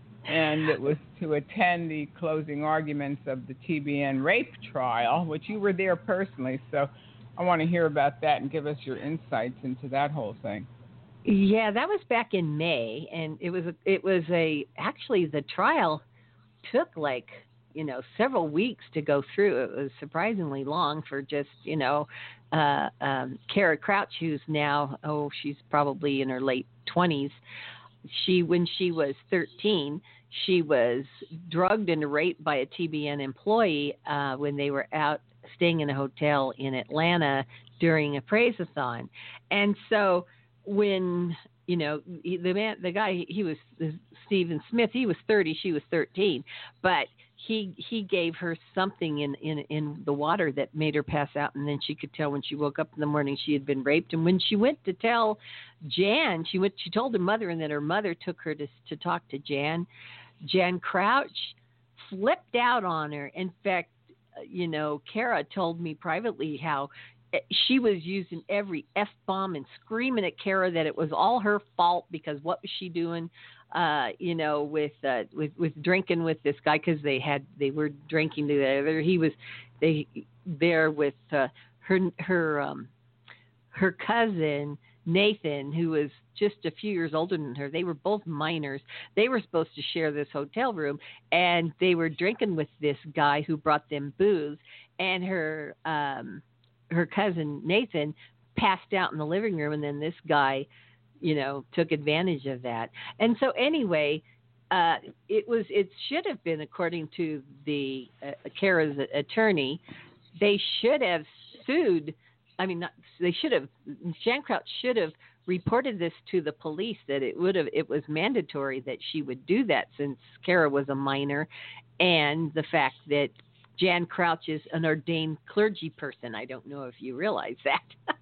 [SPEAKER 3] and it was to attend the closing arguments of the T B N rape trial, which you were there personally. So I want to hear about that and give us your insights into that whole thing.
[SPEAKER 2] Yeah, that was back in May, and it was a, it was a actually the trial took like you know several weeks to go through. It was surprisingly long for just you know uh, um, Kara Crouch, who's now oh she's probably in her late twenties. She when she was thirteen, she was drugged and raped by a T B N employee uh, when they were out staying in a hotel in Atlanta during a praise-a-thon, and so. When you know he, the man, the guy, he was Stephen Smith. He was thirty, she was thirteen, but he he gave her something in, in in the water that made her pass out, and then she could tell when she woke up in the morning she had been raped. And when she went to tell Jan, she went she told her mother, and then her mother took her to to talk to Jan. Jan Crouch flipped out on her. In fact, you know, Kara told me privately how. She was using every F-bomb and screaming at Kara that it was all her fault because what was she doing, uh, you know, with, uh, with with drinking with this guy because they had they were drinking together. He was they there with uh, her her um, her cousin Nathan, who was just a few years older than her. They were both minors. They were supposed to share this hotel room, and they were drinking with this guy who brought them booze, and her. Um, her cousin Nathan passed out in the living room, and then this guy, you know, took advantage of that. And so anyway, uh, it was, it should have been, according to the uh, Kara's attorney, they should have sued. I mean, not, they should have, Jan Crouch should have reported this to the police that it would have, it was mandatory that she would do that since Kara was a minor, and the fact that Jan Crouch is an ordained clergy person. I don't know if you realize that.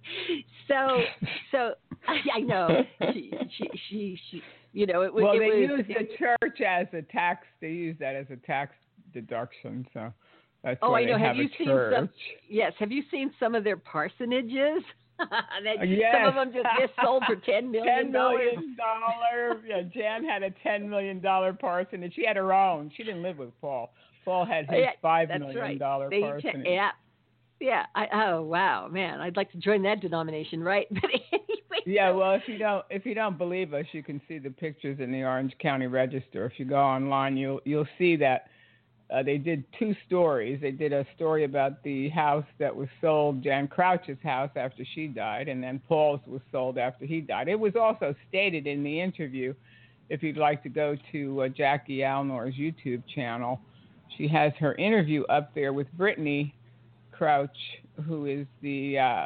[SPEAKER 2] so, so I know she, she, she, she, you know, it was.
[SPEAKER 3] Well,
[SPEAKER 2] it
[SPEAKER 3] they
[SPEAKER 2] was,
[SPEAKER 3] use the church as a tax. They use that as a tax deduction. So that's
[SPEAKER 2] oh,
[SPEAKER 3] why
[SPEAKER 2] I know.
[SPEAKER 3] they
[SPEAKER 2] Have
[SPEAKER 3] have
[SPEAKER 2] you
[SPEAKER 3] a
[SPEAKER 2] seen
[SPEAKER 3] church.
[SPEAKER 2] some? Yes. Have you seen some of their parsonages? that,
[SPEAKER 3] yes.
[SPEAKER 2] Some of them just get sold for ten million.
[SPEAKER 3] Ten million dollar. Yeah, Jan had a ten million dollar parsonage. She had her own. She didn't live with Paul. Paul had his
[SPEAKER 2] yeah,
[SPEAKER 3] five
[SPEAKER 2] that's
[SPEAKER 3] million
[SPEAKER 2] right.
[SPEAKER 3] dollar
[SPEAKER 2] They
[SPEAKER 3] parsonage.
[SPEAKER 2] T- yeah, yeah. I, oh wow, man, I'd like to join that denomination, right? But anyway.
[SPEAKER 3] Yeah,
[SPEAKER 2] so,
[SPEAKER 3] well, if you don't if you don't believe us, you can see the pictures in the Orange County Register. If you go online, you'll you'll see that uh, they did two stories. They did a story about the house that was sold, Jan Crouch's house, after she died, and then Paul's was sold after he died. It was also stated in the interview. If you'd like to go to uh, Jackie Alnor's YouTube channel. She has her interview up there with Brittany Crouch, who is the uh,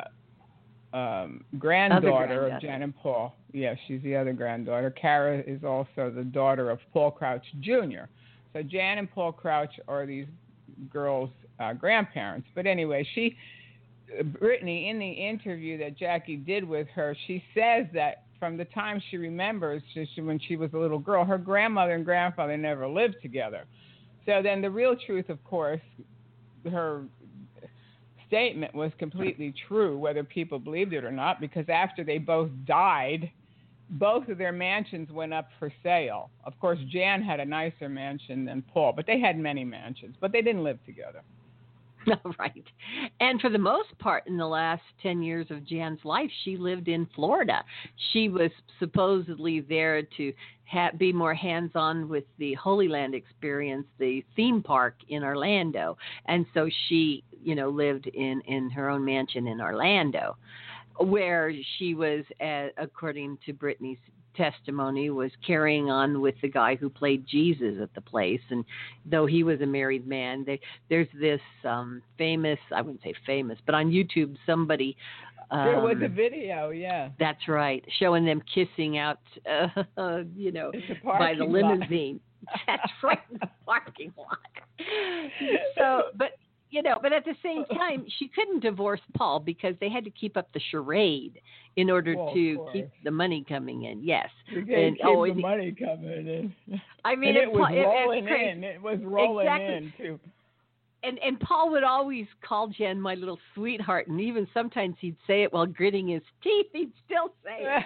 [SPEAKER 3] um, granddaughter of Jan and Paul. Yeah, she's the other granddaughter. Kara is also the daughter of Paul Crouch Junior So Jan and Paul Crouch are these girls' uh, grandparents. But anyway, she Brittany, in the interview that Jackie did with her, she says that from the time she remembers, just when she was a little girl, her grandmother and grandfather never lived together. So then the real truth, of course, her statement was completely true, whether people believed it or not, because after they both died, both of their mansions went up for sale. Of course, Jan had a nicer mansion than Paul, but they had many mansions, but they didn't live together.
[SPEAKER 2] Right. And for the most part, in the last ten years of Jan's life, she lived in Florida. She was supposedly there to ha- be more hands-on with the Holy Land experience, the theme park in Orlando. And so she, you know, lived in, in her own mansion in Orlando, where she was, uh, according to Brittany's testimony, was carrying on with the guy who played Jesus at the place. And though he was a married man, they, there's this um, famous, I wouldn't say famous, but on YouTube, somebody... Um,
[SPEAKER 3] there was a video, yeah.
[SPEAKER 2] That's right, showing them kissing out, uh, you know, by the limousine. That's right, in the parking lot. So, but... You know, but at the same time, she couldn't divorce Paul because they had to keep up the charade in order
[SPEAKER 3] well,
[SPEAKER 2] to keep the money coming in. Yes,
[SPEAKER 3] and
[SPEAKER 2] keep
[SPEAKER 3] oh, the money coming in.
[SPEAKER 2] I mean,
[SPEAKER 3] and it, it was
[SPEAKER 2] it,
[SPEAKER 3] rolling in. It was rolling
[SPEAKER 2] exactly.
[SPEAKER 3] in too.
[SPEAKER 2] And and Paul would always call Jen my little sweetheart, and even sometimes he'd say it while gritting his teeth. He'd still say it.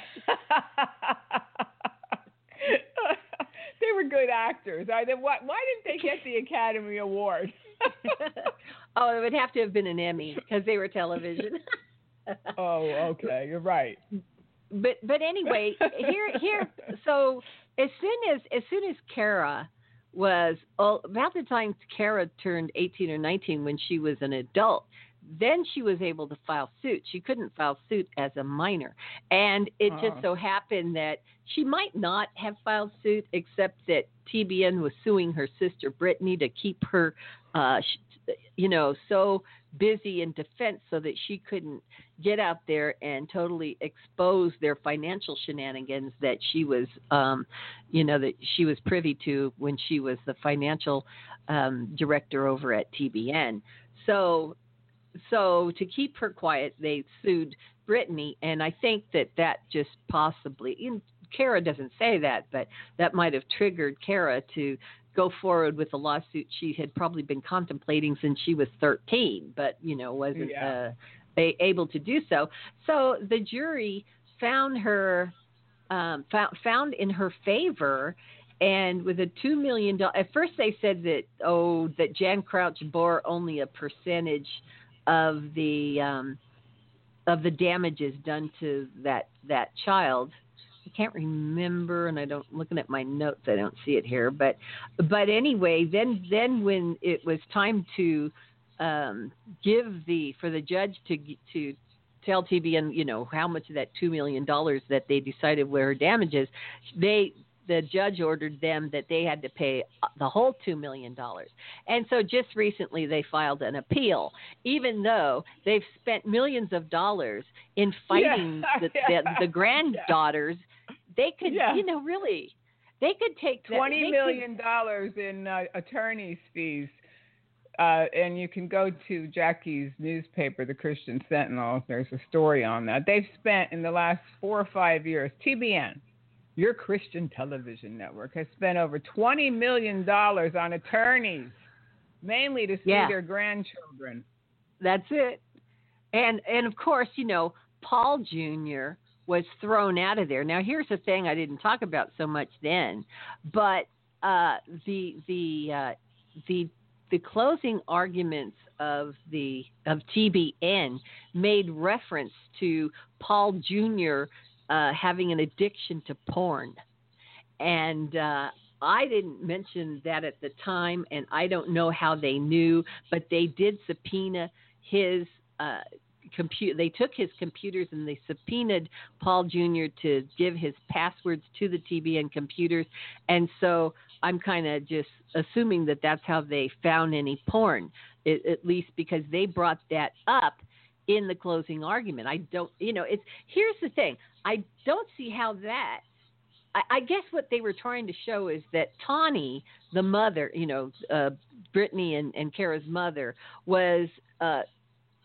[SPEAKER 3] They were good actors. Why, why didn't they get the Academy Award?
[SPEAKER 2] Oh, it would have to have been an Emmy because they were television.
[SPEAKER 3] Oh, okay, you're right.
[SPEAKER 2] But but anyway, here here. So as soon as as soon as Kara was oh, about the time Kara turned eighteen or nineteen, when she was an adult, then she was able to file suit. She couldn't file suit as a minor, and it
[SPEAKER 3] uh-huh.
[SPEAKER 2] just so happened that she might not have filed suit, except that T B N was suing her sister Brittany to keep her, uh, you know, so busy in defense so that she couldn't get out there and totally expose their financial shenanigans that she was, um, you know, that she was privy to when she was the financial um, director over at T B N. So, so to keep her quiet, they sued Brittany, and I think that that just possibly. You know, Kara doesn't say that, but that might have triggered Kara to go forward with a lawsuit she had probably been contemplating since she was thirteen, but, you know, wasn't
[SPEAKER 3] yeah.
[SPEAKER 2] uh, able to do so. So the jury found her, um, found, found in her favor, and with a two million dollars, at first they said that, oh, that Jan Crouch bore only a percentage of the, um, of the damages done to that, that child. I can't remember, and I don't. Looking at my notes, I don't see it here. But, but anyway, then then when it was time to um, give the for the judge to to tell T B N, you know, how much of that two million dollars that they decided were her damages, they the judge ordered them that they had to pay the whole two million dollars. And so just recently they filed an appeal, even though they've spent millions of dollars in fighting
[SPEAKER 3] yeah,
[SPEAKER 2] the,
[SPEAKER 3] yeah,
[SPEAKER 2] the, the granddaughters.
[SPEAKER 3] Yeah.
[SPEAKER 2] They could,
[SPEAKER 3] yeah.
[SPEAKER 2] you know, really, they could take that,
[SPEAKER 3] twenty million dollars
[SPEAKER 2] could,
[SPEAKER 3] in uh, attorney's fees. Uh, and you can go to Jackie's newspaper, the Christian Sentinel. There's a story on that. They've spent in the last four or five years, T B N, your Christian television network, has spent over twenty million dollars on attorneys, mainly to sue
[SPEAKER 2] yeah.
[SPEAKER 3] their grandchildren.
[SPEAKER 2] That's it. And, and of course, you know, Paul Junior was thrown out of there. Now, here's the thing I didn't talk about so much then, but uh, the the uh, the the closing arguments of the of T B N made reference to Paul Junior uh, having an addiction to porn, and uh, I didn't mention that at the time, and I don't know how they knew, but they did subpoena his. Uh, Computer. They took his computers and they subpoenaed Paul Junior to give his passwords to the T B N computers, and so I'm kind of just assuming that that's how they found any porn, it, at least because they brought that up in the closing argument. I don't, you know, it's here's the thing. I don't see how that. I, I guess what they were trying to show is that Tawny, the mother, you know, uh, Brittany and, and Kara's mother, was. Uh,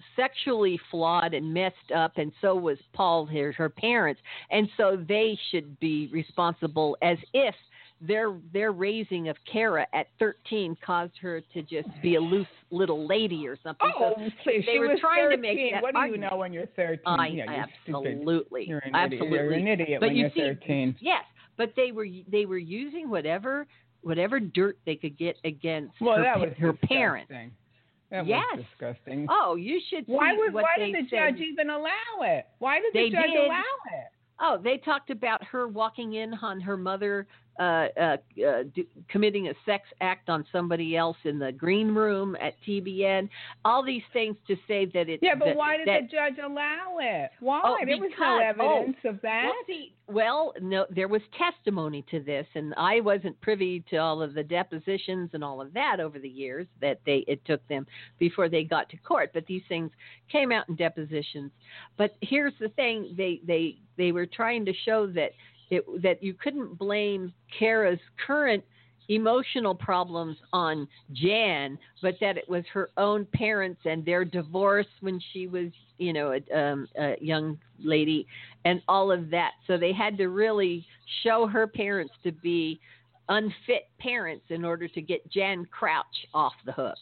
[SPEAKER 2] sexually flawed and messed up, and so was Paul, her, her parents, and so they should be responsible, as if their their raising of Kara at thirteen caused her to just be a loose little lady or something.
[SPEAKER 3] Oh,
[SPEAKER 2] so
[SPEAKER 3] please,
[SPEAKER 2] they
[SPEAKER 3] she
[SPEAKER 2] were
[SPEAKER 3] was
[SPEAKER 2] trying
[SPEAKER 3] thirteen.
[SPEAKER 2] to make that
[SPEAKER 3] What do
[SPEAKER 2] argument.
[SPEAKER 3] you know when you're thirteen?
[SPEAKER 2] I,
[SPEAKER 3] yeah, you're
[SPEAKER 2] absolutely,
[SPEAKER 3] stupid. You're an
[SPEAKER 2] absolutely,
[SPEAKER 3] idiot. You're an idiot
[SPEAKER 2] but
[SPEAKER 3] when
[SPEAKER 2] you
[SPEAKER 3] you're
[SPEAKER 2] see,
[SPEAKER 3] thirteen.
[SPEAKER 2] Yes, but they were they were using whatever whatever dirt they could get against
[SPEAKER 3] well,
[SPEAKER 2] her,
[SPEAKER 3] that was
[SPEAKER 2] her
[SPEAKER 3] disgusting.
[SPEAKER 2] parents.
[SPEAKER 3] That
[SPEAKER 2] yes.
[SPEAKER 3] was disgusting.
[SPEAKER 2] Oh, you should see
[SPEAKER 3] why was
[SPEAKER 2] what
[SPEAKER 3] why
[SPEAKER 2] they
[SPEAKER 3] did the
[SPEAKER 2] said.
[SPEAKER 3] judge even allow it? Why did
[SPEAKER 2] They
[SPEAKER 3] the judge
[SPEAKER 2] did.
[SPEAKER 3] allow it?
[SPEAKER 2] Oh, they talked about her walking in on her mother uh, uh, uh, d- committing a sex act on somebody else in the green room at T B N. All these things to say that it.
[SPEAKER 3] Yeah, but
[SPEAKER 2] that,
[SPEAKER 3] why did
[SPEAKER 2] that,
[SPEAKER 3] the judge allow it? Why?
[SPEAKER 2] Oh,
[SPEAKER 3] there was no
[SPEAKER 2] because-
[SPEAKER 3] evidence
[SPEAKER 2] oh,
[SPEAKER 3] of that.
[SPEAKER 2] Well, see, well, no, there was testimony to this, and I wasn't privy to all of the depositions and all of that over the years that they it took them before they got to court. But these things came out in depositions. But here's the thing: they they they were trying to show that it that you couldn't blame Kara's current emotional problems on Jan, but that it was her own parents and their divorce when she was, you know, a, um, a young lady and all of that. So they had to really show her parents to be unfit parents in order to get Jan Crouch off the hook.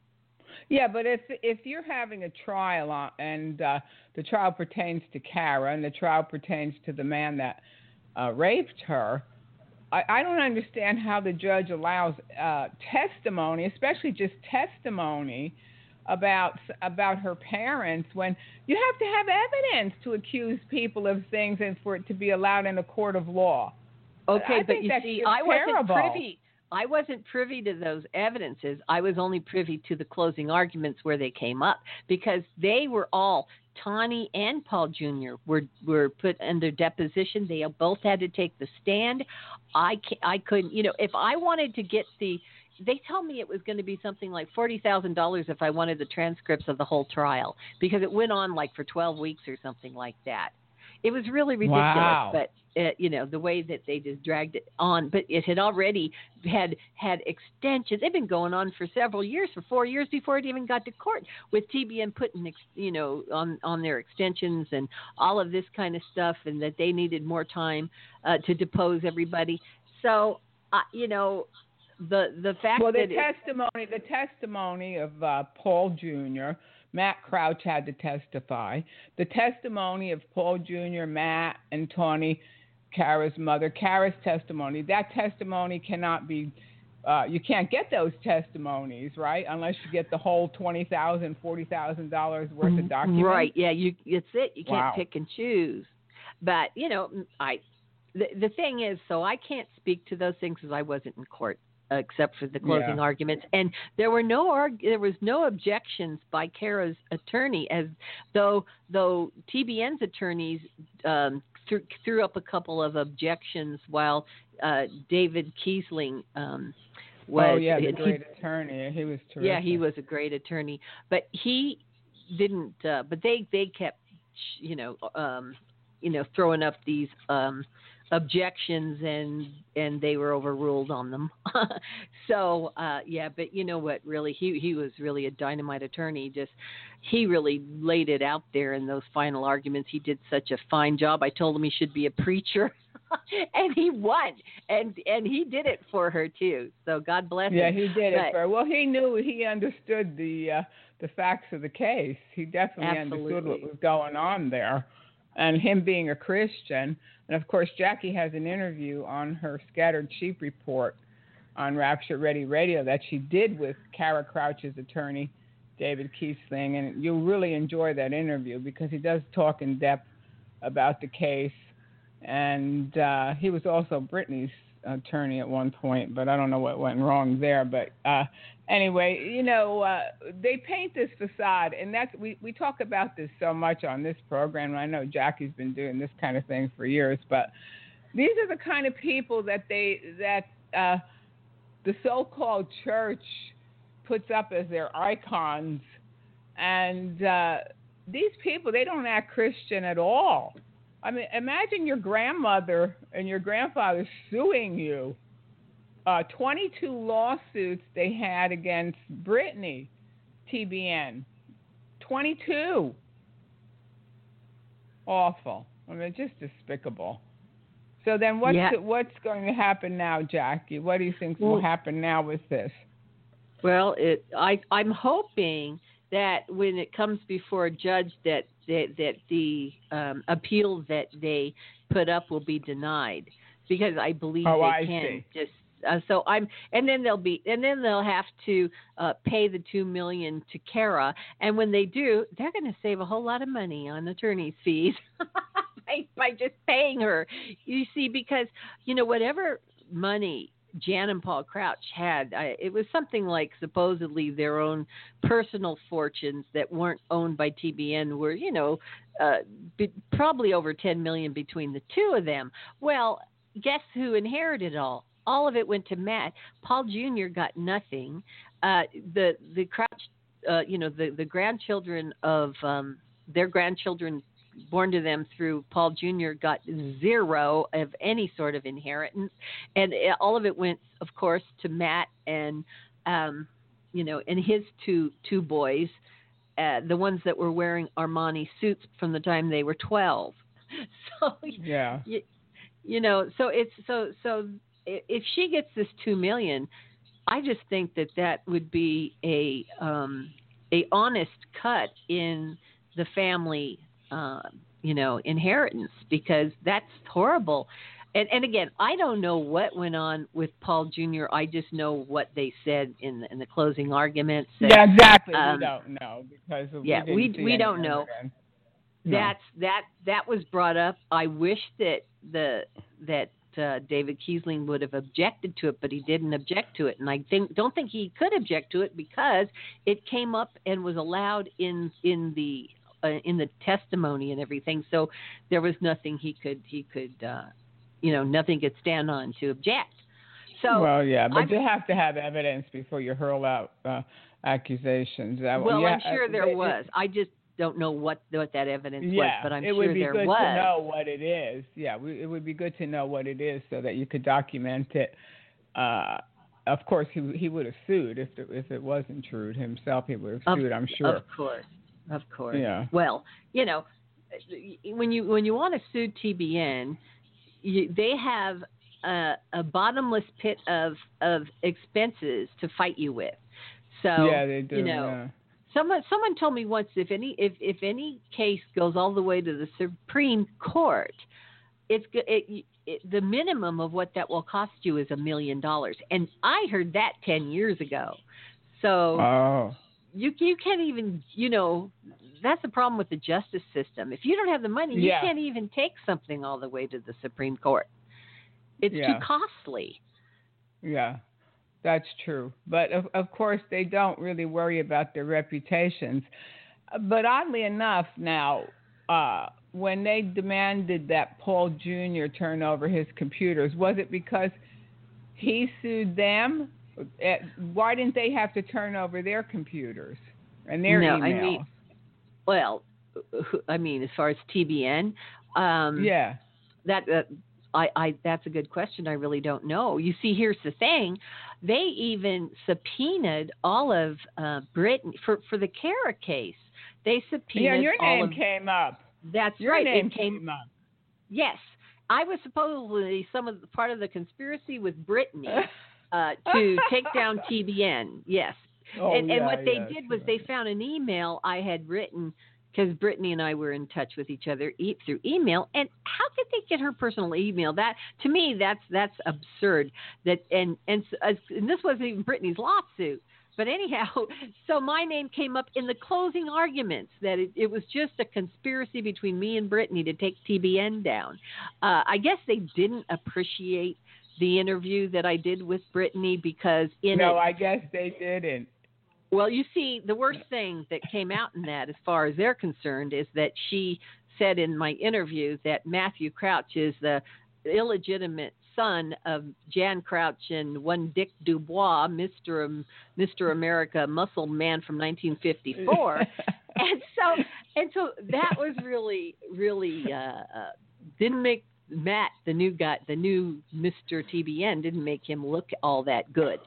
[SPEAKER 3] Yeah, but if if you're having a trial on, and uh, the trial pertains to Kara and the trial pertains to the man that uh, raped her, I, I don't understand how the judge allows uh, testimony, especially just testimony about about her parents, when you have to have evidence to accuse people of things and for it to be allowed in a court of law.
[SPEAKER 2] Okay,
[SPEAKER 3] I
[SPEAKER 2] but
[SPEAKER 3] think
[SPEAKER 2] you
[SPEAKER 3] that's
[SPEAKER 2] see,
[SPEAKER 3] just
[SPEAKER 2] I wasn't
[SPEAKER 3] terrible.
[SPEAKER 2] privy. I wasn't privy to those evidences. I was only privy to the closing arguments where they came up, because they were all, Tawny and Paul Junior were were put under deposition. They both had to take the stand. I can't, I couldn't, you know, if I wanted to get the, they told me it was going to be something like forty thousand dollars if I wanted the transcripts of the whole trial, because it went on like for twelve weeks or something like that. It was really ridiculous,
[SPEAKER 3] Wow.
[SPEAKER 2] but uh, you know, the way that they just dragged it on. But it had already had had extensions. They've been going on for several years, for four years before it even got to court, with T B N putting, ex, you know, on on their extensions and all of this kind of stuff, and that they needed more time uh, to depose everybody. So, uh, you know, the the fact
[SPEAKER 3] well, the
[SPEAKER 2] that
[SPEAKER 3] testimony,
[SPEAKER 2] it,
[SPEAKER 3] the testimony of uh, Paul Junior Matt Crouch had to testify. The testimony of Paul Junior, Matt, and Tawny, Kara's mother, Kara's testimony, that testimony cannot be, uh, you can't get those testimonies, right, unless you get the whole twenty thousand dollars, forty thousand dollars worth of documents.
[SPEAKER 2] Right, yeah, you it's it. You can't
[SPEAKER 3] Wow.
[SPEAKER 2] pick and choose. But, you know, I the, the thing is, so I can't speak to those things because I wasn't in court, except for the closing
[SPEAKER 3] Yeah.
[SPEAKER 2] arguments, and there were no arg- there was no objections by Kara's attorney, as though though T B N's attorneys um, th- threw up a couple of objections, while uh, David Kiesling um, was.
[SPEAKER 3] Oh yeah, the
[SPEAKER 2] he-
[SPEAKER 3] great attorney. He was terrific.
[SPEAKER 2] yeah, he was a great attorney, but he didn't. Uh, but they they kept, you know, um, you know, throwing up these. Um, objections, and and they were overruled on them. so uh yeah but you know what, really, he he was really a dynamite attorney. Just he really laid it out there in those final arguments. He did such a fine job. I told him he should be a preacher. And he won, and and he did it for her too, so God bless
[SPEAKER 3] Yeah,
[SPEAKER 2] him.
[SPEAKER 3] he did
[SPEAKER 2] But-
[SPEAKER 3] it for. Well, he knew, he understood the uh, the facts of the case. He definitely
[SPEAKER 2] Absolutely.
[SPEAKER 3] understood what was going on there, and him being a Christian. And of course, Jackie has an interview on her Scattered Sheep report on Rapture Ready Radio that she did with Kara Crouch's attorney, David Kiesling, and you'll really enjoy that interview because he does talk in depth about the case. And uh, he was also Brittany's attorney at one point, but I don't know what went wrong there. But uh, anyway, you know, uh, they paint this facade, and that's we, we talk about this so much on this program. And I know Jackie's been doing this kind of thing for years, but these are the kind of people that they that uh, the so-called church puts up as their icons, and uh, these people, they don't act Christian at all. I mean, imagine your grandmother and your grandfather suing you. Uh, twenty-two lawsuits they had against Brittany, T B N. twenty-two. Awful. I mean, just despicable. So then what's
[SPEAKER 2] Yeah.
[SPEAKER 3] what's going to happen now, Jackie? What do you think will
[SPEAKER 2] Well-
[SPEAKER 3] happen now with this?
[SPEAKER 2] Well, it, I, I'm hoping that when it comes before a judge, that that, that the um, appeal that they put up will be denied, because I believe
[SPEAKER 3] Oh,
[SPEAKER 2] they
[SPEAKER 3] I
[SPEAKER 2] can
[SPEAKER 3] see.
[SPEAKER 2] just. Uh, so I'm, and then they'll be, and then they'll have to uh, pay the two million to Kara, and when they do, they're going to save a whole lot of money on attorney's fees by, by just paying her. You see, because you know whatever money Jan and Paul Crouch had, I, it was something like supposedly their own personal fortunes that weren't owned by T B N were, you know, uh, be, probably over ten million between the two of them. Well, guess who inherited it all? All of it went to Matt. Paul Junior got nothing. Uh, the the Crouch, uh, you know, the the grandchildren of um, their grandchildren born to them through Paul Junior got zero of any sort of inheritance, and all of it went, of course, to Matt and um, you know, and his two two boys, uh, the ones that were wearing Armani suits from the time they were twelve. So
[SPEAKER 3] Yeah.
[SPEAKER 2] you, you know, so it's so so. If she gets this two million, I just think that that would be a um, a honest cut in the family, uh, you know, inheritance, because that's horrible. And and again, I don't know what went on with Paul Junior I just know what they said in the, in the closing arguments. That,
[SPEAKER 3] yeah, exactly.
[SPEAKER 2] um,
[SPEAKER 3] we don't know because
[SPEAKER 2] yeah,
[SPEAKER 3] we
[SPEAKER 2] we
[SPEAKER 3] didn't see
[SPEAKER 2] we
[SPEAKER 3] any
[SPEAKER 2] don't know.
[SPEAKER 3] evidence. No.
[SPEAKER 2] That's that that was brought up. I wish that the that. Uh, David Kiesling would have objected to it, but he didn't object to it, and I think don't think he could object to it because it came up and was allowed in in the uh, in the testimony and everything. So there was nothing he could he could uh, you know nothing could stand on to object. So
[SPEAKER 3] well, yeah, but
[SPEAKER 2] I'm,
[SPEAKER 3] you have to have evidence before you hurl out uh, accusations. Uh,
[SPEAKER 2] well,
[SPEAKER 3] yeah,
[SPEAKER 2] I'm sure
[SPEAKER 3] uh,
[SPEAKER 2] there
[SPEAKER 3] it,
[SPEAKER 2] was. I just don't know what what that evidence
[SPEAKER 3] yeah,
[SPEAKER 2] was, but I'm
[SPEAKER 3] it
[SPEAKER 2] sure
[SPEAKER 3] would be
[SPEAKER 2] there
[SPEAKER 3] good
[SPEAKER 2] was.
[SPEAKER 3] to know what it is. Yeah, we, it would be good to know what it is so that you could document it. Uh, of course, he he would have sued if the, if it wasn't true himself. He would have
[SPEAKER 2] Of,
[SPEAKER 3] sued, I'm sure.
[SPEAKER 2] Of course, of course.
[SPEAKER 3] Yeah.
[SPEAKER 2] Well, you know, when you when you want to sue T B N, you, they have a, a bottomless pit of of expenses to fight you with. So
[SPEAKER 3] yeah, they do.
[SPEAKER 2] You know,
[SPEAKER 3] yeah.
[SPEAKER 2] someone someone told me once if any if, if any case goes all the way to the Supreme Court, it's it, it, the minimum of what that will cost you is a million dollars, and I heard that ten years ago. So
[SPEAKER 3] Oh.
[SPEAKER 2] you you can't even you know that's the problem with the justice system. If you don't have the money, you
[SPEAKER 3] Yeah.
[SPEAKER 2] can't even take something all the way to the Supreme Court. It's
[SPEAKER 3] Yeah.
[SPEAKER 2] too costly.
[SPEAKER 3] Yeah, that's true. But of, of course, they don't really worry about their reputations. But oddly enough, now, uh, when they demanded that Paul Junior turn over his computers, was it because he sued them? Uh, Why didn't they have to turn over their computers and their
[SPEAKER 2] no,
[SPEAKER 3] emails?
[SPEAKER 2] I mean, well, I mean, as far as T B N, um,
[SPEAKER 3] yeah.
[SPEAKER 2] that. Uh, I, I, that's a good question. I really don't know. You see, here's the thing. They even subpoenaed all of uh, Britain for, for the Kara case. They subpoenaed
[SPEAKER 3] Yeah, your
[SPEAKER 2] all
[SPEAKER 3] name
[SPEAKER 2] of,
[SPEAKER 3] came up.
[SPEAKER 2] That's
[SPEAKER 3] Your
[SPEAKER 2] right.
[SPEAKER 3] name
[SPEAKER 2] it came,
[SPEAKER 3] came up.
[SPEAKER 2] Yes. I was supposedly some of the part of the conspiracy with Brittany uh, to take down T B N. Yes.
[SPEAKER 3] Oh,
[SPEAKER 2] and, and
[SPEAKER 3] yeah,
[SPEAKER 2] what they
[SPEAKER 3] yeah,
[SPEAKER 2] did was
[SPEAKER 3] sure.
[SPEAKER 2] they found an email I had written because Brittany and I were in touch with each other e- through email. And how could they get her personal email? That to me, that's that's absurd. That and and, and this wasn't even Brittany's lawsuit. But anyhow, so my name came up in the closing arguments that it, it was just a conspiracy between me and Brittany to take T B N down. Uh, I guess they didn't appreciate the interview that I did with Brittany because in
[SPEAKER 3] No,
[SPEAKER 2] it,
[SPEAKER 3] I guess they didn't.
[SPEAKER 2] well, you see, the worst thing that came out in that, as far as they're concerned, is that she said in my interview that Matthew Crouch is the illegitimate son of Jan Crouch and one Dick Dubois, Mister Um, Mister America Muscle Man from nineteen fifty-four, and so and so that was really really uh, uh, didn't make Matt, the new guy, the new Mister T B N, didn't make him look all that good.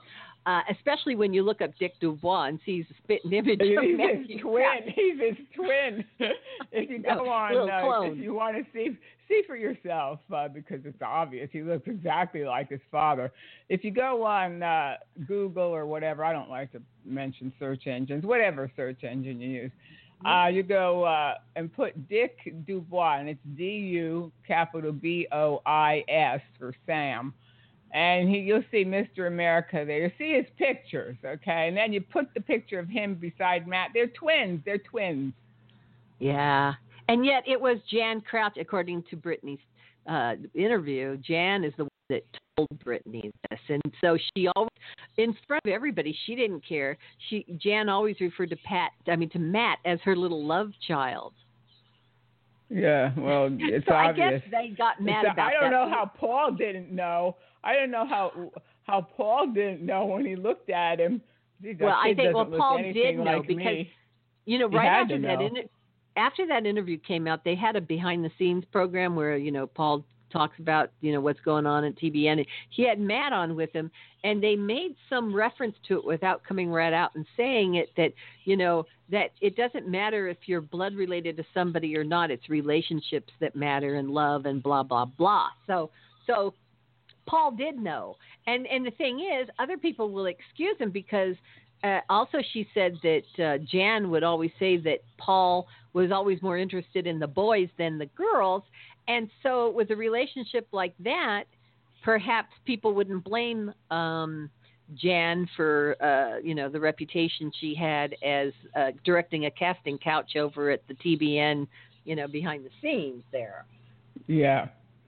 [SPEAKER 2] Uh, especially when you look up Dick Dubois and sees a spitting image
[SPEAKER 3] He's
[SPEAKER 2] of
[SPEAKER 3] his
[SPEAKER 2] Matthew
[SPEAKER 3] twin.
[SPEAKER 2] Kraft.
[SPEAKER 3] He's his twin. If you go
[SPEAKER 2] No,
[SPEAKER 3] on,
[SPEAKER 2] little
[SPEAKER 3] uh,
[SPEAKER 2] clone.
[SPEAKER 3] if you want to see see for yourself, uh, because it's obvious, he looks exactly like his father. If you go on uh, Google or whatever, I don't like to mention search engines, whatever search engine you use. Uh, you go uh, and put Dick Dubois, and it's D U capital B O I S for Sam. And he, you'll see Mister America there. You'll see his pictures, okay? And then you put the picture of him beside Matt. They're twins. They're twins.
[SPEAKER 2] Yeah. And yet it was Jan Crouch, according to Brittany's uh, interview. Jan is the one that told Brittany this. And so she always, in front of everybody, she didn't care. She Jan always referred to Pat, I mean to Matt, as her little love child.
[SPEAKER 3] Yeah, well, it's
[SPEAKER 2] so
[SPEAKER 3] obvious.
[SPEAKER 2] I guess they got mad
[SPEAKER 3] it's,
[SPEAKER 2] about
[SPEAKER 3] I don't
[SPEAKER 2] that.
[SPEAKER 3] know how Paul didn't know. I don't know how how Paul didn't know when he looked at him. Geez,
[SPEAKER 2] well, I think well
[SPEAKER 3] look
[SPEAKER 2] Paul
[SPEAKER 3] anything
[SPEAKER 2] did know
[SPEAKER 3] like
[SPEAKER 2] because
[SPEAKER 3] me.
[SPEAKER 2] you know
[SPEAKER 3] He
[SPEAKER 2] right
[SPEAKER 3] had
[SPEAKER 2] after
[SPEAKER 3] to
[SPEAKER 2] that
[SPEAKER 3] know.
[SPEAKER 2] in, after that interview came out, they had a behind the scenes program where you know Paul talks about you know what's going on at T B N. And he had Matt on with him, and they made some reference to it without coming right out and saying it. That you know that it doesn't matter if you're blood related to somebody or not. It's relationships that matter and love and blah blah blah. So so Paul did know, and and the thing is, other people will excuse him because. Uh, also, she said that uh, Jan would always say that Paul was always more interested in the boys than the girls. And so with a relationship like that, perhaps people wouldn't blame um, Jan for, uh, you know, the reputation she had as uh, directing a casting couch over at the T B N, you know, behind the scenes there.
[SPEAKER 3] Yeah.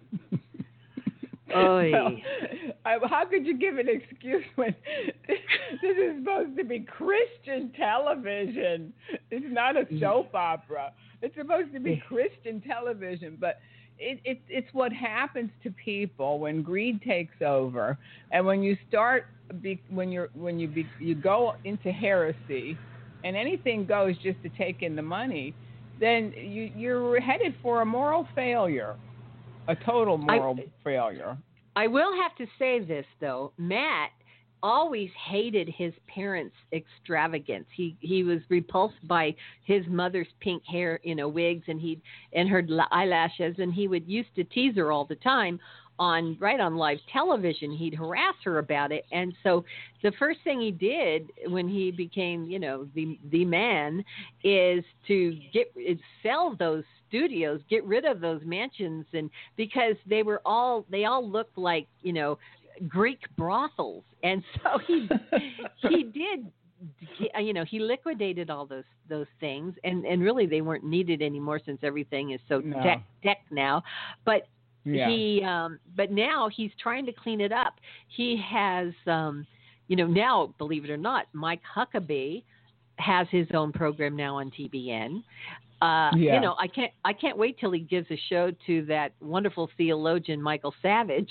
[SPEAKER 2] Oy.
[SPEAKER 3] Well, I, how could you give an excuse when this is supposed to be Christian television? It's not a soap opera. It's supposed to be Christian television, but it, it, it's what happens to people when greed takes over, and when you start be, when you're when you be, you go into heresy, and anything goes just to take in the money, then you, you're headed for a moral failure. A total moral
[SPEAKER 2] I,
[SPEAKER 3] failure.
[SPEAKER 2] I will have to say this, though. Matt always hated his parents' extravagance. He he was repulsed by his mother's pink hair, you know, wigs and he and her eyelashes, and he would used to tease her all the time on right on live television. He'd harass her about it, and so the first thing he did when he became, you know, the the man is to get is sell those studios, get rid of those mansions, and because they were all they all looked like, you know, Greek brothels, and so he he did, you know, he liquidated all those those things, and and really they weren't needed anymore since everything is so
[SPEAKER 3] No.
[SPEAKER 2] tech tech now, but.
[SPEAKER 3] Yeah.
[SPEAKER 2] He, um, but now he's trying to clean it up. He has, um, you know, now believe it or not, Mike Huckabee has his own program now on T B N. Uh,
[SPEAKER 3] Yeah.
[SPEAKER 2] You know, I can't, I can't wait till he gives a show to that wonderful theologian Michael Savage.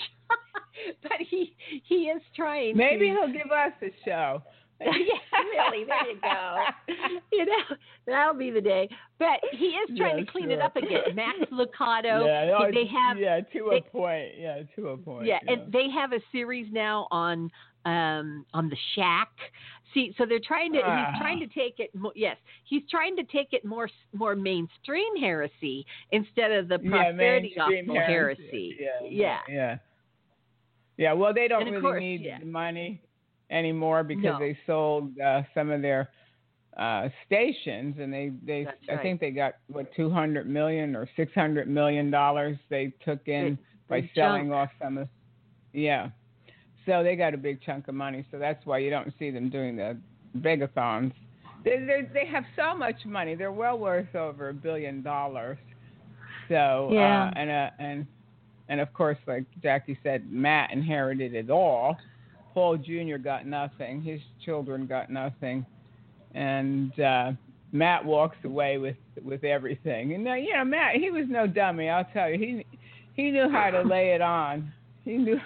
[SPEAKER 2] But he, he is trying.
[SPEAKER 3] Maybe
[SPEAKER 2] to,
[SPEAKER 3] he'll give us a show.
[SPEAKER 2] yeah, really. There you go. You know, that'll be the day. But he is trying
[SPEAKER 3] Yeah,
[SPEAKER 2] to clean
[SPEAKER 3] sure.
[SPEAKER 2] it up again. Max Lucado.
[SPEAKER 3] Yeah, no,
[SPEAKER 2] they have.
[SPEAKER 3] yeah, to
[SPEAKER 2] they,
[SPEAKER 3] a point. Yeah, to a point.
[SPEAKER 2] Yeah, and they have a series now on um, on the Shack. See, so they're trying to.
[SPEAKER 3] Ah.
[SPEAKER 2] He's trying to take it. Mo- yes, he's trying to take it more more mainstream heresy instead of the
[SPEAKER 3] yeah,
[SPEAKER 2] prosperity
[SPEAKER 3] mainstream
[SPEAKER 2] gospel heresy.
[SPEAKER 3] Yeah,
[SPEAKER 2] yeah.
[SPEAKER 3] yeah. Yeah, well, they don't
[SPEAKER 2] And of
[SPEAKER 3] really
[SPEAKER 2] course,
[SPEAKER 3] need
[SPEAKER 2] yeah.
[SPEAKER 3] the money anymore because
[SPEAKER 2] No.
[SPEAKER 3] they sold uh, some of their uh, stations, and they, they
[SPEAKER 2] That's
[SPEAKER 3] I
[SPEAKER 2] right.
[SPEAKER 3] think they got what two hundred million or six hundred million dollars they took in
[SPEAKER 2] Big-
[SPEAKER 3] by
[SPEAKER 2] big
[SPEAKER 3] selling
[SPEAKER 2] chunk.
[SPEAKER 3] off some of. Yeah, so they got a big chunk of money. So that's why you don't see them doing the begathons. They they they have so much money. They're well worth over a billion dollars. So
[SPEAKER 2] Yeah.
[SPEAKER 3] uh, and uh, and and of course, like Jackie said, Matt inherited it all. Paul Junior got nothing. His children got nothing, and uh, Matt walks away with with everything. And uh, you know, Matt, he was no dummy. I'll tell you, he he knew how to lay it on. He knew.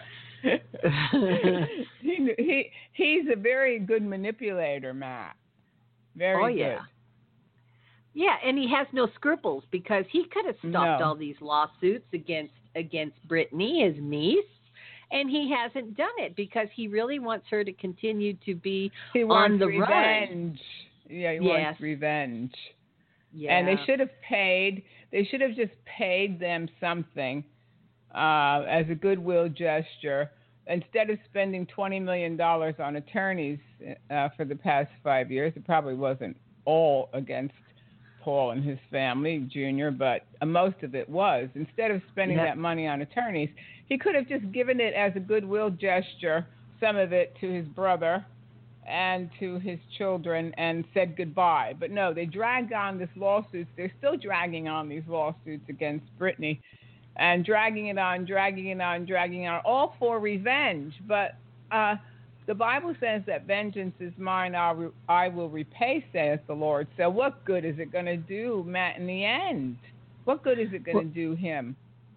[SPEAKER 3] he knew, he he's a very good manipulator, Matt. Very
[SPEAKER 2] Oh
[SPEAKER 3] good.
[SPEAKER 2] yeah. Yeah, and he has no scruples because he could have stopped
[SPEAKER 3] No.
[SPEAKER 2] all these lawsuits against against Brittany, his niece, and he hasn't done it because he really wants her to continue to be
[SPEAKER 3] he
[SPEAKER 2] on
[SPEAKER 3] wants
[SPEAKER 2] the
[SPEAKER 3] revenge.
[SPEAKER 2] run.
[SPEAKER 3] Yeah, he
[SPEAKER 2] Yes.
[SPEAKER 3] wants revenge.
[SPEAKER 2] Yeah.
[SPEAKER 3] And they should have paid. They should have just paid them something uh, as a goodwill gesture instead of spending twenty million dollars on attorneys uh, for the past five years. It probably wasn't all against Paul and his family, Junior, but uh, most of it was. Instead of spending
[SPEAKER 2] Yep.
[SPEAKER 3] that money on attorneys, he could have just given it as a goodwill gesture, some of it to his brother and to his children, and said goodbye. But no, they dragged on this lawsuit. They're still dragging on these lawsuits against Britney and dragging it on, dragging it on, dragging it on, all for revenge. But uh, the Bible says that vengeance is mine, I, re- I will repay, saith the Lord. So what good is it going to do, Matt, in the end? What good is it going to
[SPEAKER 2] Well,
[SPEAKER 3] do him?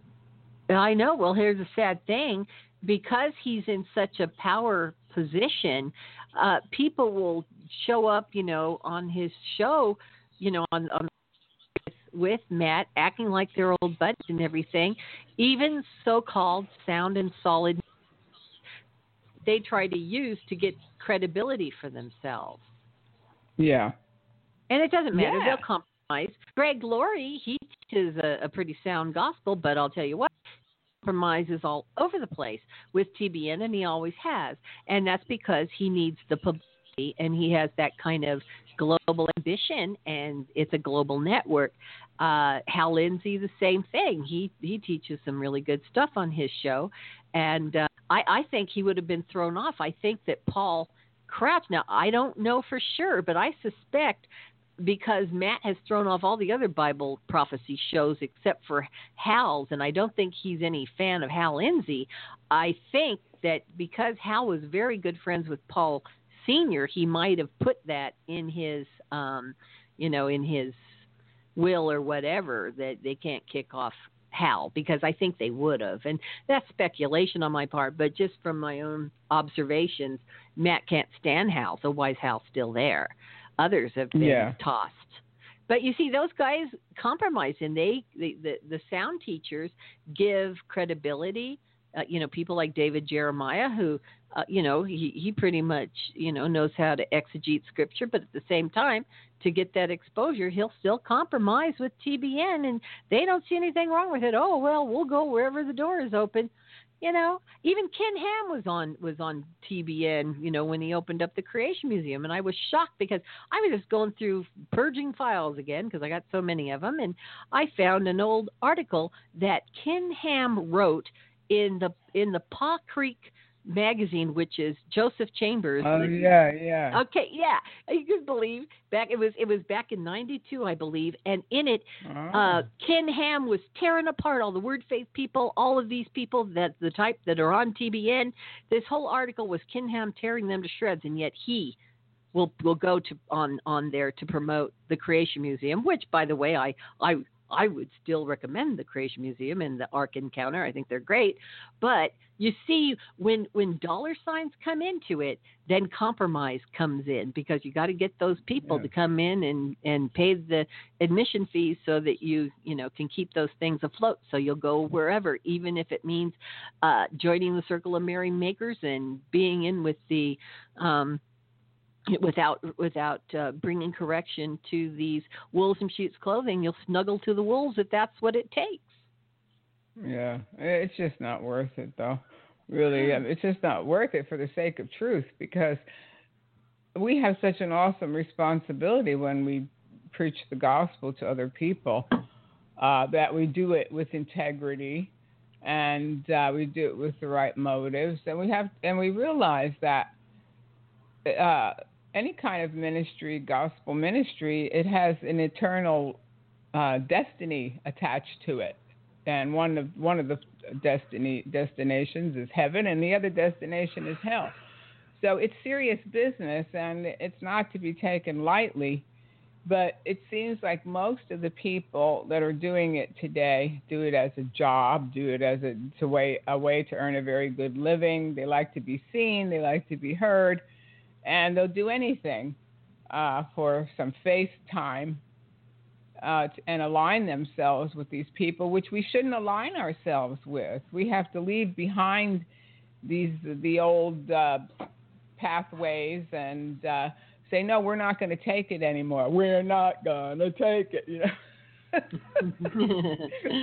[SPEAKER 2] I know. Well, here's the sad thing. Because he's in such a power position, uh, people will show up, you know, on his show, you know, on, on with Matt, acting like they're old buddies and everything. Even so-called sound and solid, they try to use to get credibility for themselves.
[SPEAKER 3] Yeah.
[SPEAKER 2] And it doesn't matter.
[SPEAKER 3] Yeah.
[SPEAKER 2] They'll compromise. Greg Laurie, he teaches a, a pretty sound gospel, but I'll tell you what, compromises all over the place with T B N, and he always has. And that's because he needs the publicity, and he has that kind of global ambition, and it's a global network. Uh, Hal Lindsey, the same thing. He he teaches some really good stuff on his show, and uh, I, I think he would have been thrown off. I think that Paul Crouch, now I don't know for sure, but I suspect because Matt has thrown off all the other Bible prophecy shows except for Hal's, and I don't think he's any fan of Hal Lindsey. I think that because Hal was very good friends with Paul Senior, he might have put that in his, um, you know, in his will or whatever, that they can't kick off Hal, because I think they would have. And that's speculation on my part, but just from my own observations, Matt can't stand Hal, so why is Hal still there? Others have been
[SPEAKER 3] Yeah.
[SPEAKER 2] tossed. But you see, those guys compromise, and they, the, the, the sound teachers give credibility. Uh, you know, people like David Jeremiah, who, uh, you know, he, he pretty much, you know, knows how to exegete scripture, but at the same time, to get that exposure, he'll still compromise with T B N, and they don't see anything wrong with it. Oh, well, we'll go wherever the door is open. You know, even Ken Ham was on was on T B N, you know, when he opened up the Creation Museum. And I was shocked because I was just going through purging files again because I got so many of them. And I found an old article that Ken Ham wrote in the in the Paw Creek magazine, which is Joseph Chambers.
[SPEAKER 3] Oh, yeah, yeah.
[SPEAKER 2] Okay, yeah. You could believe back it was it was back in ninety-two, I believe, and in it
[SPEAKER 3] Oh.
[SPEAKER 2] uh, Ken Ham was tearing apart all the Word Faith people, all of these people that the type that are on T B N. This whole article was Ken Ham tearing them to shreds, and yet he will will go to on on there to promote the Creation Museum, which, by the way, I I I would still recommend the Creation Museum and the Ark Encounter. I think they're great. But you see, when when dollar signs come into it, then compromise comes in, because you got to get those people
[SPEAKER 3] Yeah.
[SPEAKER 2] to come in and, and pay the admission fees so that you, you know, can keep those things afloat. So you'll go wherever, even if it means uh, joining the Circle of Merry Makers and being in with the um, without without uh, bringing correction to these wolves in sheep's clothing. You'll snuggle to the wolves if that's what it takes.
[SPEAKER 3] Yeah, it's just not worth it, though. Really, I mean, it's just not worth it for the sake of truth, because we have such an awesome responsibility when we preach the gospel to other people, uh, that we do it with integrity, and uh, we do it with the right motives, and we have, and we realize that uh, any kind of ministry, gospel ministry, it has an eternal uh, destiny attached to it. And one of one of the destiny destinations is heaven, and the other destination is hell. So it's serious business, and it's not to be taken lightly. But it seems like most of the people that are doing it today do it as a job, do it as a to way a way to earn a very good living. They like to be seen, they like to be heard, and they'll do anything uh, for some face time. Uh, and align themselves with these people, which we shouldn't align ourselves with. We have to leave behind these the old uh, pathways and uh, say, no, we're not going to take it anymore. We're not going to take it. You know,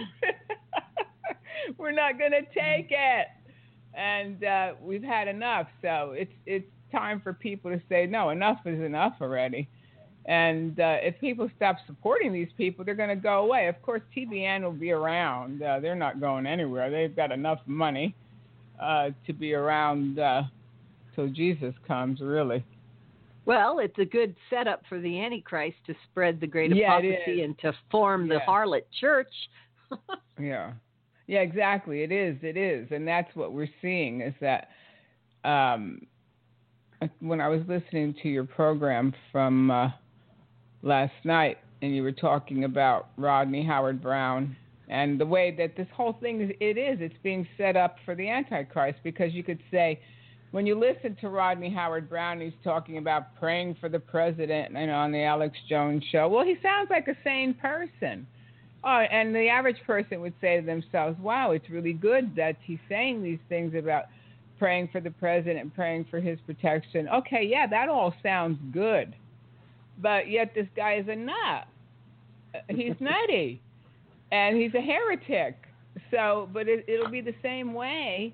[SPEAKER 3] we're not going to take it, and uh, we've had enough. So it's it's time for people to say, no, enough is enough already. And uh, if people stop supporting these people, they're going to go away. Of course, T B N will be around. Uh, they're not going anywhere. They've got enough money uh, to be around uh, till Jesus comes, really.
[SPEAKER 2] Well, it's a good setup for the Antichrist to spread the great
[SPEAKER 3] yeah,
[SPEAKER 2] apostasy and to form the
[SPEAKER 3] yeah.
[SPEAKER 2] harlot church.
[SPEAKER 3] yeah. Yeah, exactly. It is. It is. And that's what we're seeing is that um, when I was listening to your program from uh, last night and you were talking about Rodney Howard-Browne and the way that this whole thing is, it is, it's being set up for the Antichrist, because you could say, when you listen to Rodney Howard-Browne, he's talking about praying for the president and on the Alex Jones show. Well, he sounds like a sane person. Oh, and the average person would say to themselves, wow, it's really good that he's saying these things about praying for the president and praying for his protection. Okay, yeah, that all sounds good. But yet this guy is a nut. He's nutty. And he's a heretic. So, but it, it'll be the same way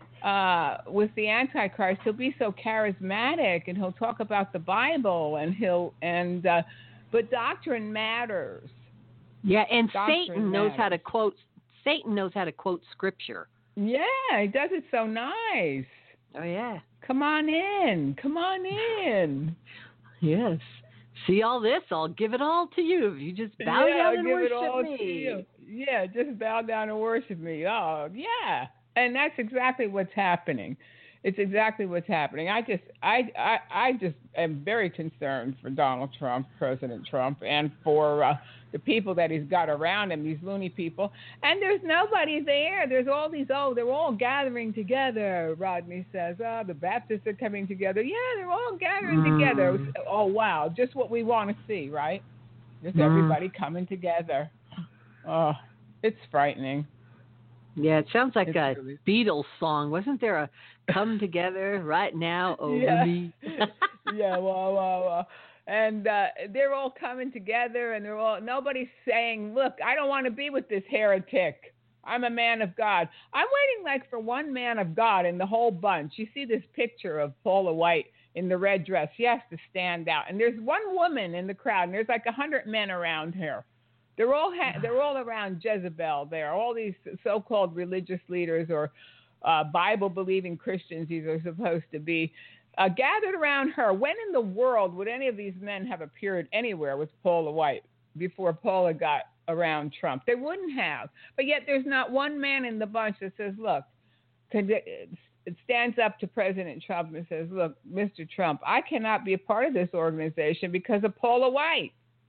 [SPEAKER 3] uh, with the Antichrist. He'll be so charismatic, and he'll talk about the Bible, and he'll and uh, but doctrine matters.
[SPEAKER 2] Yeah, and
[SPEAKER 3] Doctrine
[SPEAKER 2] Satan knows
[SPEAKER 3] matters.
[SPEAKER 2] how to quote. Satan knows how to quote scripture.
[SPEAKER 3] Yeah, he does it so nice.
[SPEAKER 2] Oh yeah.
[SPEAKER 3] Come on in. Come on in.
[SPEAKER 2] Yes. See all this? I'll give it all to you. If you just bow
[SPEAKER 3] yeah,
[SPEAKER 2] down and
[SPEAKER 3] give
[SPEAKER 2] worship
[SPEAKER 3] it all
[SPEAKER 2] me.
[SPEAKER 3] To you. Yeah, just bow down and worship me. Oh, yeah. And that's exactly what's happening. It's exactly what's happening. I just, I, I, I just am very concerned for Donald Trump, President Trump, and for uh, the people that he's got around him, these loony people. And there's nobody there. There's all these, oh, they're all gathering together, Rodney says. Oh, the Baptists are coming together. Yeah, they're all gathering
[SPEAKER 2] mm.
[SPEAKER 3] together. Oh, wow. Just what we want to see, right? Just mm. everybody coming together. Oh, it's frightening.
[SPEAKER 2] Yeah, it sounds like
[SPEAKER 3] it's
[SPEAKER 2] a
[SPEAKER 3] really...
[SPEAKER 2] Beatles song. Wasn't there a "Come Together Right Now Over
[SPEAKER 3] yeah.
[SPEAKER 2] Me"?
[SPEAKER 3] yeah, wow, wow, wow. And uh, they're all coming together, and they're all nobody's saying, "Look, I don't want to be with this heretic. I'm a man of God." I'm waiting like for one man of God in the whole bunch. You see this picture of Paula White in the red dress. She has to stand out, and there's one woman in the crowd, and there's like a hundred men around her. They're all ha- they're all around Jezebel there. All these so-called religious leaders or uh, Bible-believing Christians, these are supposed to be, uh, gathered around her. When in the world would any of these men have appeared anywhere with Paula White before Paula got around Trump? They wouldn't have. But yet there's not one man in the bunch that says, look, it stands up to President Trump and says, look, Mister Trump, I cannot be a part of this organization because of Paula White.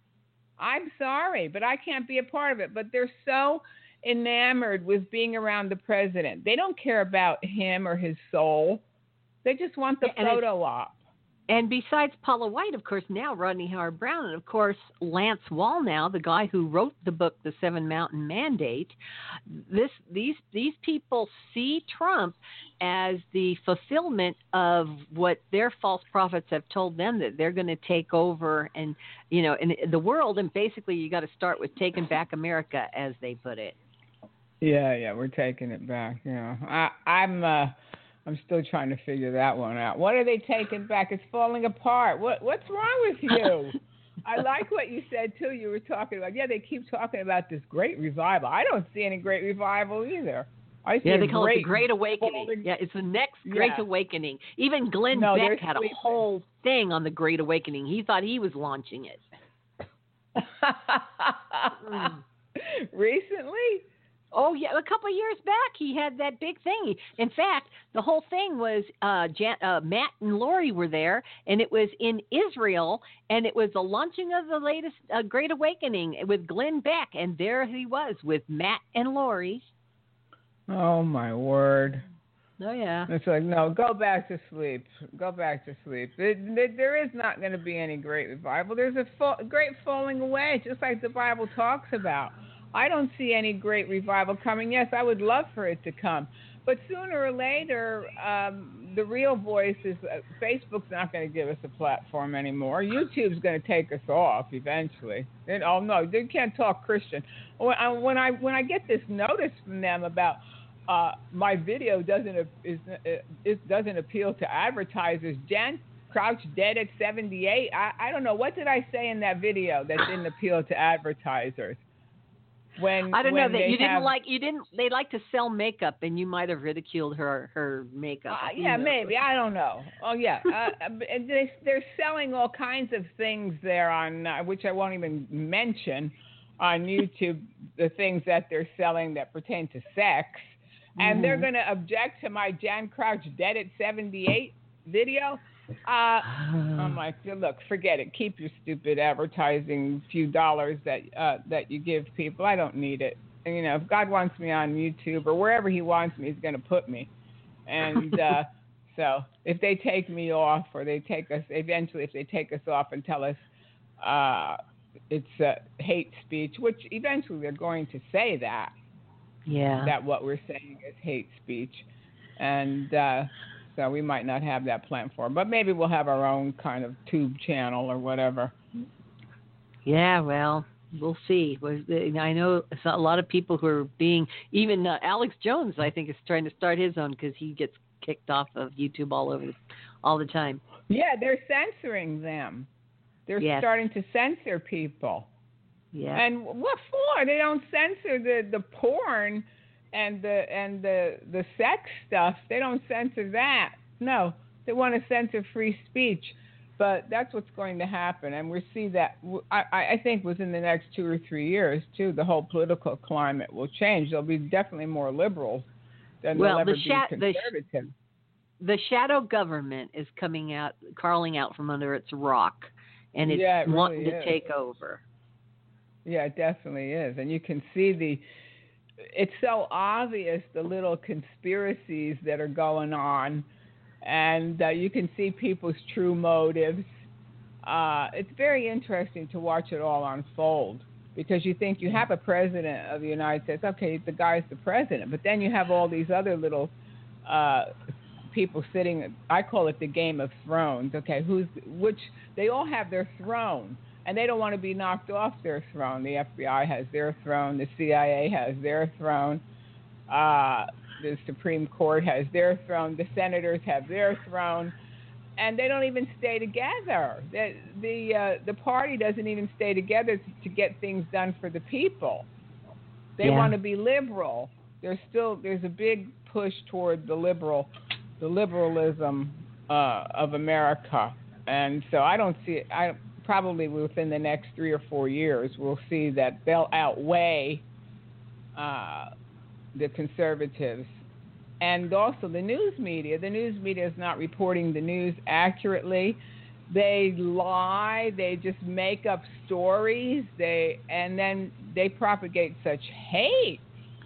[SPEAKER 3] I'm sorry, but I can't be a part of it. But they're so enamored with being around the president. They don't care about him or his soul. They just want the
[SPEAKER 2] and
[SPEAKER 3] photo op.
[SPEAKER 2] And besides Paula White, of course, now Rodney Howard-Browne, and of course Lance Wallnau, the guy who wrote the book The Seven Mountain Mandate. This these these people see Trump as the fulfillment of what their false prophets have told them, that they're going to take over and you know in the world. And basically, you got to start with taking back America, as they put it.
[SPEAKER 3] Yeah, yeah, we're taking it back. Yeah, I, I'm. Uh, I'm still trying to figure that one out. What are they taking back? It's falling apart. What What's wrong with you? I like what you said, too. You were talking about, yeah, they keep talking about this great revival. I don't see any great revival either. I see
[SPEAKER 2] yeah, they call
[SPEAKER 3] great
[SPEAKER 2] it the Great Awakening.
[SPEAKER 3] falling...
[SPEAKER 2] Yeah, it's the next Great
[SPEAKER 3] yeah.
[SPEAKER 2] Awakening. Even Glenn
[SPEAKER 3] no,
[SPEAKER 2] Beck had
[SPEAKER 3] sleeping.
[SPEAKER 2] a whole thing on the Great Awakening. He thought he was launching it.
[SPEAKER 3] mm. Recently?
[SPEAKER 2] Oh, yeah, a couple of years back, he had that big thing. In fact, the whole thing was uh, Jan- uh, Matt and Lori were there, and it was in Israel, and it was the launching of the latest uh, Great Awakening with Glenn Beck, and there he was with Matt and Lori.
[SPEAKER 3] Oh, my word.
[SPEAKER 2] Oh, yeah.
[SPEAKER 3] It's like, no, go back to sleep. Go back to sleep. It, it, there is not going to be any great revival. There's a fa- great falling away, just like the Bible talks about. I don't see any great revival coming. Yes, I would love for it to come. but sooner or later, um, the real voice is uh, Facebook's not going to give us a platform anymore. YouTube's going to take us off eventually. And, oh no, they can't talk Christian. When I when I, when I get this notice from them about uh, my video doesn't is it doesn't appeal to advertisers, Jan Crouch dead at seventy-eight. I, I don't know, what did I say in that video that didn't appeal to advertisers? When
[SPEAKER 2] I don't
[SPEAKER 3] when
[SPEAKER 2] know that you
[SPEAKER 3] have,
[SPEAKER 2] didn't like you didn't they like to sell makeup and you might have ridiculed her her makeup.
[SPEAKER 3] Uh, yeah, maybe, I don't know. Oh yeah, uh, and they, they're selling all kinds of things there on uh, which I won't even mention on YouTube. The things that they're selling that pertain to sex, and mm-hmm. they're going to object to my Jan Crouch dead at seventy-eight video. Uh, I'm like, look, forget it. Keep your stupid advertising few dollars that uh, that you give people. I don't need it. And, you know, if God wants me on YouTube or wherever He wants me, He's going to put me. And uh, so if they take me off, or they take us eventually, if they take us off and tell us uh, it's uh, hate speech, which eventually they're going to say that.
[SPEAKER 2] Yeah.
[SPEAKER 3] That what we're saying is hate speech, and. Uh, So we might not have that platform, but maybe we'll have our own kind of tube channel or whatever.
[SPEAKER 2] Yeah, well, we'll see. I know a lot of people who are being, even uh, Alex Jones, I think, is trying to start his own because he gets kicked off of YouTube all over, all the time.
[SPEAKER 3] Yeah, they're censoring them. They're yes. starting to censor people.
[SPEAKER 2] Yeah.
[SPEAKER 3] And what for? They don't censor the, the porn. And the and the the sex stuff, they don't censor that. No, they want to censor free speech, but that's what's going to happen. And we see that. I, I think within the next two or three years, too, the whole political climate will change. There'll be definitely more liberals than
[SPEAKER 2] well,
[SPEAKER 3] there'll ever
[SPEAKER 2] the sha-
[SPEAKER 3] be conservatives.
[SPEAKER 2] The, the shadow government is coming out, crawling out from under its rock, and it's
[SPEAKER 3] yeah, it really
[SPEAKER 2] wanting
[SPEAKER 3] is.
[SPEAKER 2] to take over.
[SPEAKER 3] Yeah, it definitely is, and you can see the. It's so obvious, the little conspiracies that are going on, and uh, you can see people's true motives. Uh, it's very interesting to watch it all unfold, because you think you have a president of the United States. Okay, the guy's the president, but then you have all these other little uh, people sitting. I call it the Game of Thrones. Okay, who's which? They all have their throne. And they don't want to be knocked off their throne. The F B I has their throne. The C I A has their throne. Uh, the Supreme Court has their throne. The senators have their throne. And they don't even stay together. The the, uh, the party doesn't even stay together to, to get things done for the people. They
[SPEAKER 2] yeah.
[SPEAKER 3] want to be liberal. There's still there's a big push toward the liberal, the liberalism uh, of America. And so I don't see it. I Probably within the next three or four years, we'll see that they'll outweigh uh, the conservatives. And also the news media. The news media is not reporting the news accurately. They lie. They just make up stories. They and then they propagate such hate.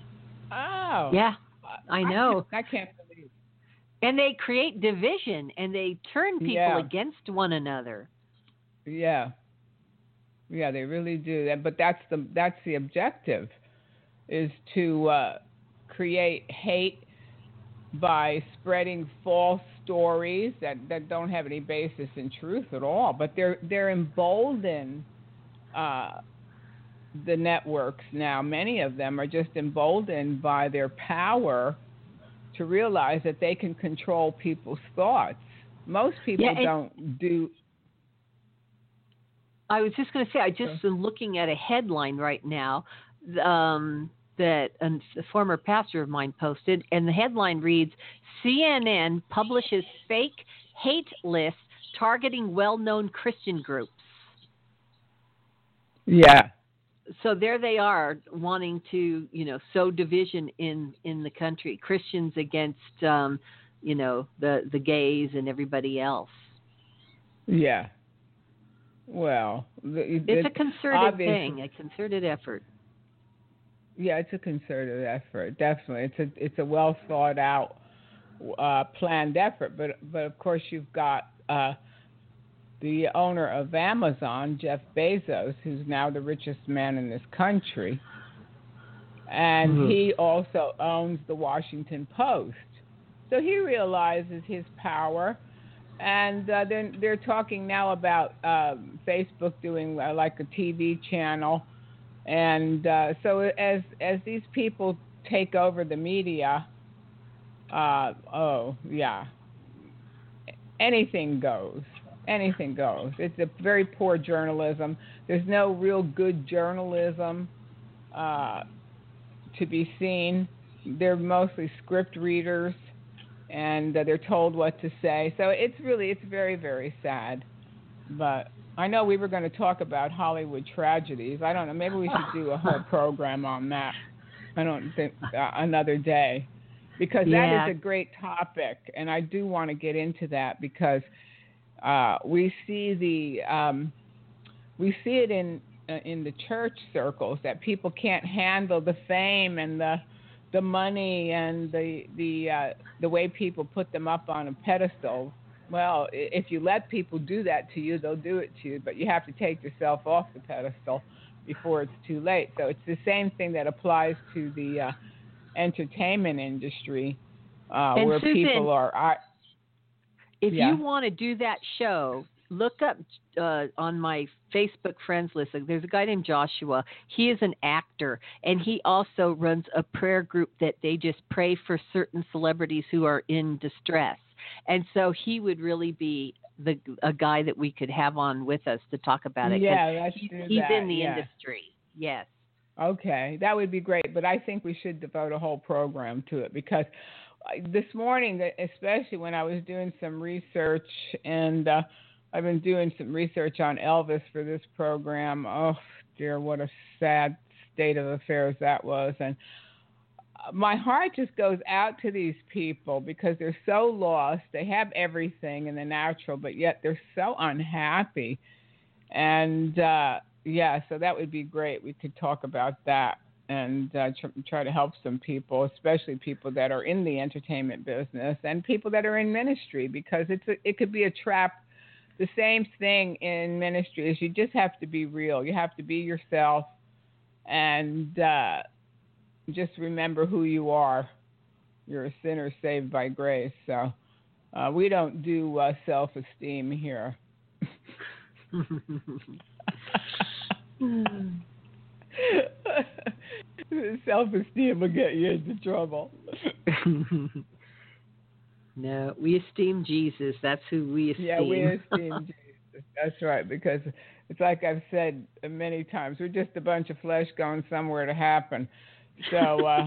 [SPEAKER 3] Oh.
[SPEAKER 2] Yeah, I know.
[SPEAKER 3] I, I can't believe it.
[SPEAKER 2] And they create division, and they turn people
[SPEAKER 3] yeah.
[SPEAKER 2] against one another.
[SPEAKER 3] Yeah, yeah, they really do that. But that's the that's the objective, is to uh, create hate by spreading false stories that, that don't have any basis in truth at all. But they're they're emboldened. Uh, the networks now, many of them are just emboldened by their power to realize that they can control people's thoughts. Most people
[SPEAKER 2] yeah,
[SPEAKER 3] don't do.
[SPEAKER 2] I was just going to say, I just am looking at a headline right now um, that a former pastor of mine posted, and the headline reads, C N N publishes fake hate lists targeting well-known Christian groups.
[SPEAKER 3] Yeah.
[SPEAKER 2] So there they are, wanting to, you know, sow division in, in the country, Christians against, um, you know, the, the gays and everybody else.
[SPEAKER 3] Yeah. Well, the,
[SPEAKER 2] it's a concerted thing, a concerted effort.
[SPEAKER 3] Yeah, it's a concerted effort, definitely. It's a it's a well thought out, uh, planned effort. But but of course you've got uh, the owner of Amazon, Jeff Bezos, who's now the richest man in this country, And
[SPEAKER 2] Mhm.
[SPEAKER 3] he also owns the Washington Post. So he realizes his power. And uh, then they're talking now about um, Facebook doing uh, like a T V channel. And uh, so as as these people take over the media, uh, oh, yeah, anything goes. Anything goes. It's a very poor journalism. There's no real good journalism uh, to be seen. They're mostly script readers, and uh, they're told what to say. So it's really, it's very, very sad. But I know we were going to talk about Hollywood tragedies. I don't know. Maybe we should do a whole program on that. I don't think uh, another day, because
[SPEAKER 2] Yeah.
[SPEAKER 3] that is a great topic, and I do want to get into that because uh, we see the um, we see it in uh, in the church circles that people can't handle the fame and the the money and the the uh, the way people put them up on a pedestal. Well, if you let people do that to you, they'll do it to you, but you have to take yourself off the pedestal before it's too late. So it's the same thing that applies to the uh, entertainment industry, uh,
[SPEAKER 2] And
[SPEAKER 3] where
[SPEAKER 2] Susan,
[SPEAKER 3] people are. I,
[SPEAKER 2] if
[SPEAKER 3] yeah.
[SPEAKER 2] you want to do that show, look up uh, on my Facebook friends list. There's a guy named Joshua. He is an actor, and he also runs a prayer group that they just pray for certain celebrities who are in distress. And so he would really be the a guy that we could have on with us to talk about it.
[SPEAKER 3] Yeah, let's
[SPEAKER 2] he's,
[SPEAKER 3] do
[SPEAKER 2] he's
[SPEAKER 3] that.
[SPEAKER 2] in the
[SPEAKER 3] yeah.
[SPEAKER 2] industry. Yes.
[SPEAKER 3] Okay, that would be great, but I think we should devote a whole program to it, because this morning, especially when I was doing some research, and uh, I've been doing some research on Elvis for this program. Oh, dear, what a sad state of affairs that was. And my heart just goes out to these people because they're so lost. They have everything in the natural, but yet they're so unhappy. And, uh, yeah, so that would be great. We could talk about that and uh, tr- try to help some people, especially people that are in the entertainment business and people that are in ministry, because it's a, it could be a trap. The same thing in ministry is you just have to be real. You have to be yourself, and uh, just remember who you are. You're a sinner saved by grace. So uh, we don't do uh, self-esteem here. Self-esteem will get you into trouble.
[SPEAKER 2] No, we esteem Jesus. That's who we esteem.
[SPEAKER 3] Yeah, we esteem Jesus. That's right, because it's like I've said many times, we're just a bunch of flesh going somewhere to happen. So, uh,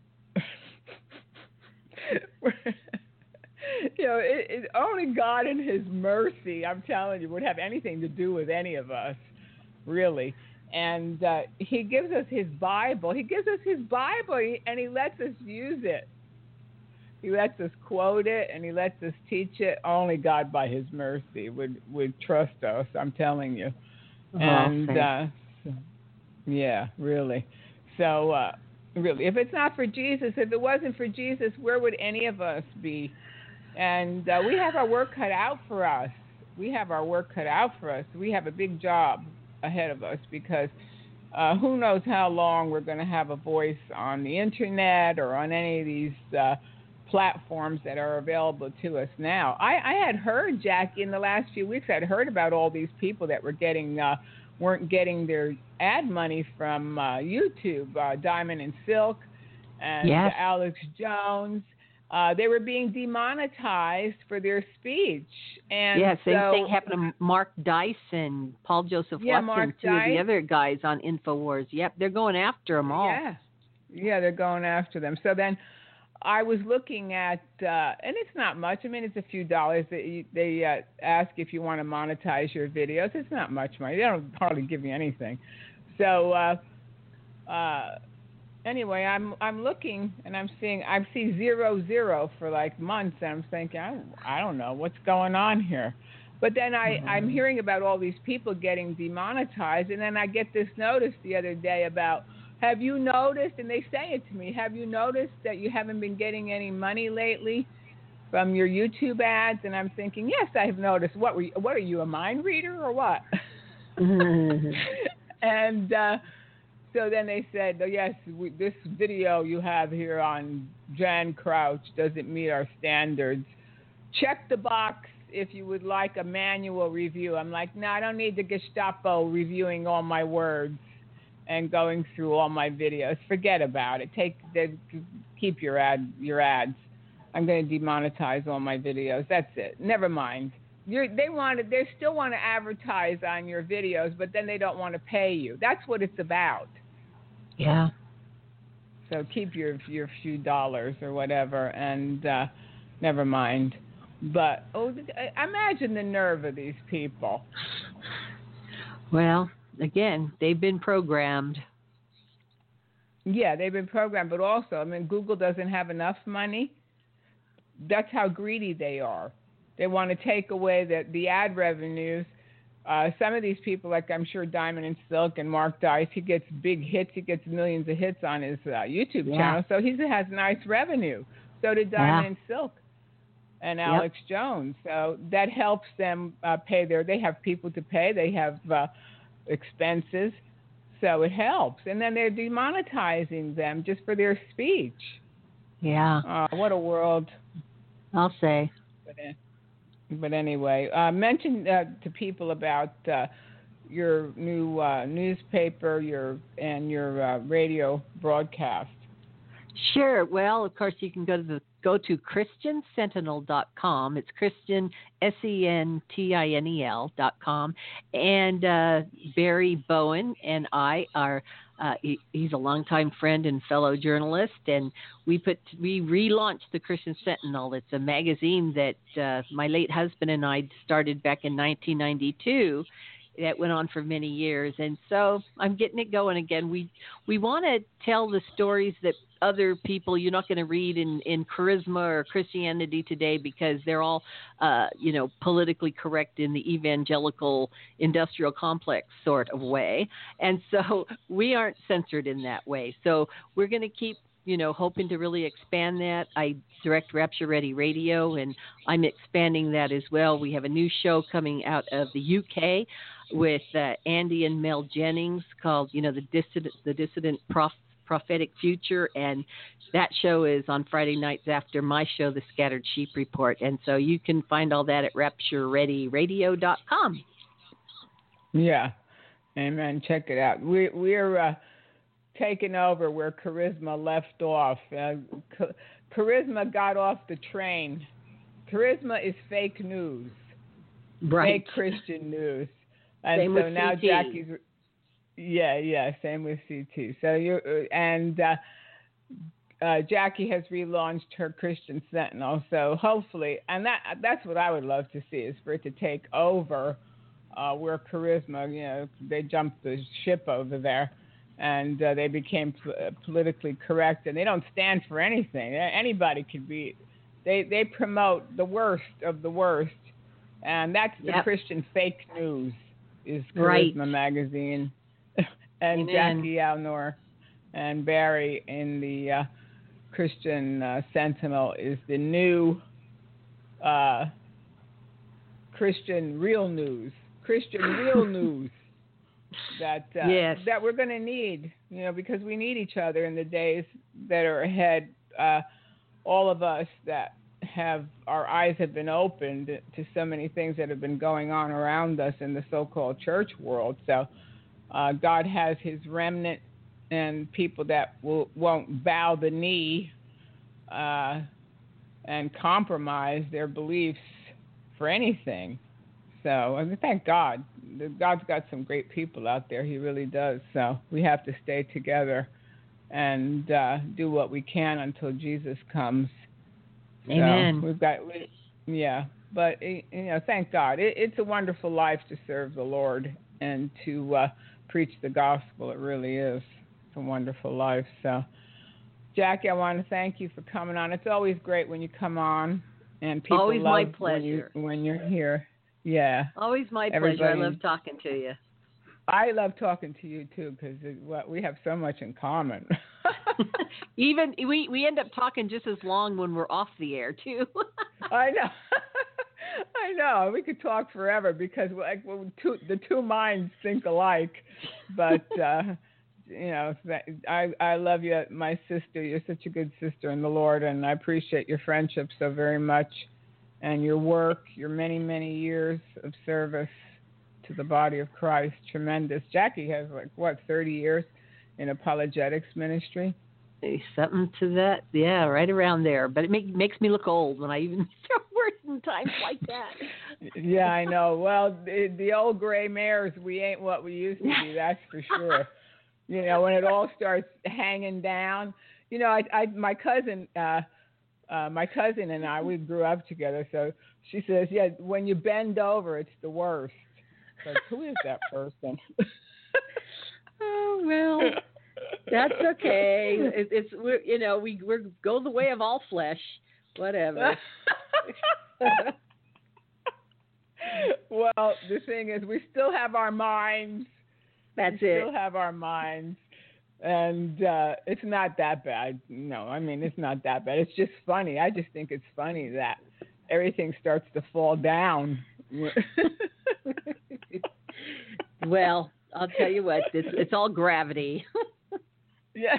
[SPEAKER 3] you know, it, it, only God in His mercy, I'm telling you, would have anything to do with any of us, really. And uh, He gives us His Bible. He gives us His Bible, and He lets us use it. He lets us quote it, and He lets us teach it. Only God, by His mercy, would, would trust us, I'm telling you.
[SPEAKER 2] Oh,
[SPEAKER 3] and, uh, so, yeah, really. So, uh, really, if it's not for Jesus, if it wasn't for Jesus, where would any of us be? And uh, we have our work cut out for us. We have our work cut out for us. We have a big job ahead of us, because uh, who knows how long we're going to have a voice on the internet or on any of these uh, platforms that are available to us now. I, I had heard, Jackie, in the last few weeks, I'd heard about all these people that were getting uh, weren't getting their ad money from uh, YouTube, uh, Diamond and Silk and
[SPEAKER 2] yes.
[SPEAKER 3] Alex Jones. Uh, they were being demonetized for their speech. And
[SPEAKER 2] yeah, same
[SPEAKER 3] so,
[SPEAKER 2] thing happened to Mark Dyson, Paul Joseph
[SPEAKER 3] yeah,
[SPEAKER 2] Watson,
[SPEAKER 3] Mark
[SPEAKER 2] two
[SPEAKER 3] Dice.
[SPEAKER 2] of the other guys on InfoWars. Yep, they're going after them all.
[SPEAKER 3] Yeah, yeah, they're going after them. So then I was looking at, uh, and it's not much. I mean, it's a few dollars. They, they uh, ask if you want to monetize your videos. It's not much money. They don't hardly give you anything. So uh, uh, anyway, I'm I'm looking, and I'm seeing I see zero zero for like months, and I'm thinking, I, I don't know what's going on here. But then I, mm-hmm. I'm hearing about all these people getting demonetized, and then I get this notice the other day about, have you noticed, and they say it to me, have you noticed that you haven't been getting any money lately from your YouTube ads? And I'm thinking, yes, I have noticed. What were you, what are you, a mind reader or what? And uh, So then they said, oh, yes, we, this video you have here on Jan Crouch doesn't meet our standards. Check the box if you would like a manual review. I'm like, no, I don't need the Gestapo reviewing all my words and going through all my videos. Forget about it. Take, they, keep your ad, your ads. I'm going to demonetize all my videos. That's it. Never mind. You're, they want to, they still want to advertise on your videos, but then they don't want to pay you. That's what it's about.
[SPEAKER 2] Yeah.
[SPEAKER 3] So keep your your few dollars or whatever, and uh, never mind. But oh, imagine the nerve of these people.
[SPEAKER 2] Well, again, they've been programmed.
[SPEAKER 3] Yeah, they've been programmed, but also, I mean, Google doesn't have enough money. That's how greedy they are. They want to take away the, the ad revenues. Uh, some of these people, like I'm sure Diamond and Silk and Mark Dice, he gets big hits. He gets millions of hits on his uh, YouTube
[SPEAKER 2] yeah.
[SPEAKER 3] channel, so he has nice revenue. So did Diamond yeah. and Silk and Alex yep. Jones. So that helps them uh, pay their. They have people to pay. They have uh, expenses, so it helps. And then they're demonetizing them just for their speech.
[SPEAKER 2] Yeah.
[SPEAKER 3] Uh, what a world.
[SPEAKER 2] I'll say.
[SPEAKER 3] But, uh, But anyway, uh, mention uh, to people about uh, your new uh, newspaper, your and your uh, radio broadcast.
[SPEAKER 2] Sure. Well, of course, you can go to the go to Christian Sentinel dot com. It's Christian S E N T I N E L dot com, and uh, Barry Bowen and I are. Uh, he, he's a longtime friend and fellow journalist, and we put we relaunched the Christian Sentinel. It's a magazine that uh, my late husband and I started back in nineteen ninety-two. That went on for many years, and so I'm getting it going again. We we want to tell the stories that other people you're not going to read in, in Charisma or Christianity Today because they're all, uh, you know, politically correct in the evangelical industrial complex sort of way. And so we aren't censored in that way. So we're going to keep, you know, hoping to really expand that. I direct Rapture Ready Radio, and I'm expanding that as well. We have a new show coming out of the U K with uh, Andy and Mel Jennings called, you know, the dissident, the dissident prof. Prophetic Future, and that show is on Friday nights after my show, The Scattered Sheep Report, and so you can find all that at rapture ready radio dot com.
[SPEAKER 3] Yeah, amen. Check it out. We, we're uh, taking over where Charisma left off. Uh, Charisma got off the train. Charisma is fake news,
[SPEAKER 2] right?
[SPEAKER 3] Fake Christian news, and
[SPEAKER 2] Same
[SPEAKER 3] so
[SPEAKER 2] with
[SPEAKER 3] now
[SPEAKER 2] C T.
[SPEAKER 3] Jackie's. Yeah, yeah, same with C T. So you and uh, uh, Jackie has relaunched her Christian Sentinel. So hopefully, and that that's what I would love to see is for it to take over uh, where Charisma, you know, they jumped the ship over there, and uh, they became p- politically correct, and they don't stand for anything. Anybody could be. They they promote the worst of the worst, and that's the
[SPEAKER 2] yep.
[SPEAKER 3] Christian fake news. Is Charisma
[SPEAKER 2] right.
[SPEAKER 3] magazine. And
[SPEAKER 2] Amen.
[SPEAKER 3] Jackie Alnor and Barry in the uh, Christian uh, Sentinel is the new uh, Christian real news, Christian real news that uh,
[SPEAKER 2] yes.
[SPEAKER 3] that we're going to need, you know, because we need each other in the days that are ahead. Uh, all of us that have our eyes have been opened to so many things that have been going on around us in the so-called church world. So. Uh, God has his remnant and people that will, won't bow the knee uh, and compromise their beliefs for anything. So I mean, thank God. God's got some great people out there. He really does. So we have to stay together and uh, do what we can until Jesus comes.
[SPEAKER 2] Amen.
[SPEAKER 3] So we've got, we, yeah. But, you know, thank God. It, it's a wonderful life to serve the Lord and to uh, preach the gospel. It really is. It's a wonderful life. So, Jackie, I want to thank you for coming on. It's always great when you come on, and people
[SPEAKER 2] always
[SPEAKER 3] love
[SPEAKER 2] my
[SPEAKER 3] when,
[SPEAKER 2] pleasure.
[SPEAKER 3] you, when you're here. Yeah.
[SPEAKER 2] Always my
[SPEAKER 3] Everybody,
[SPEAKER 2] pleasure. I love talking to you.
[SPEAKER 3] I love talking to you, too, because we have so much in common.
[SPEAKER 2] Even we, we end up talking just as long when we're off the air, too.
[SPEAKER 3] I know. I know. We could talk forever because like two, the two minds think alike. But uh, you know, I I love you, my sister. You're such a good sister in the Lord, and I appreciate your friendship so very much, and your work, your many many years of service to the body of Christ. Tremendous. Jackie has like what thirty years in apologetics ministry.
[SPEAKER 2] Something to that, yeah, right around there. But it make, makes me look old when I even start working in times like that.
[SPEAKER 3] Yeah, I know. Well, the, the old gray mares, we ain't what we used to be. That's for sure. You know, when it all starts hanging down. You know, I, I my cousin, uh, uh, my cousin and I, we grew up together. So she says, yeah, when you bend over, it's the worst. Like, who is that person?
[SPEAKER 2] Oh well. That's okay. It, it's we're, you know we we go the way of all flesh. Whatever.
[SPEAKER 3] Well, the thing is, we still have our minds.
[SPEAKER 2] That's
[SPEAKER 3] we
[SPEAKER 2] it.
[SPEAKER 3] Still have our minds, and uh, it's not that bad. No, I mean it's not that bad. It's just funny. I just think it's funny that everything starts to fall down.
[SPEAKER 2] Well, I'll tell you what. It's it's all gravity.
[SPEAKER 3] Yeah.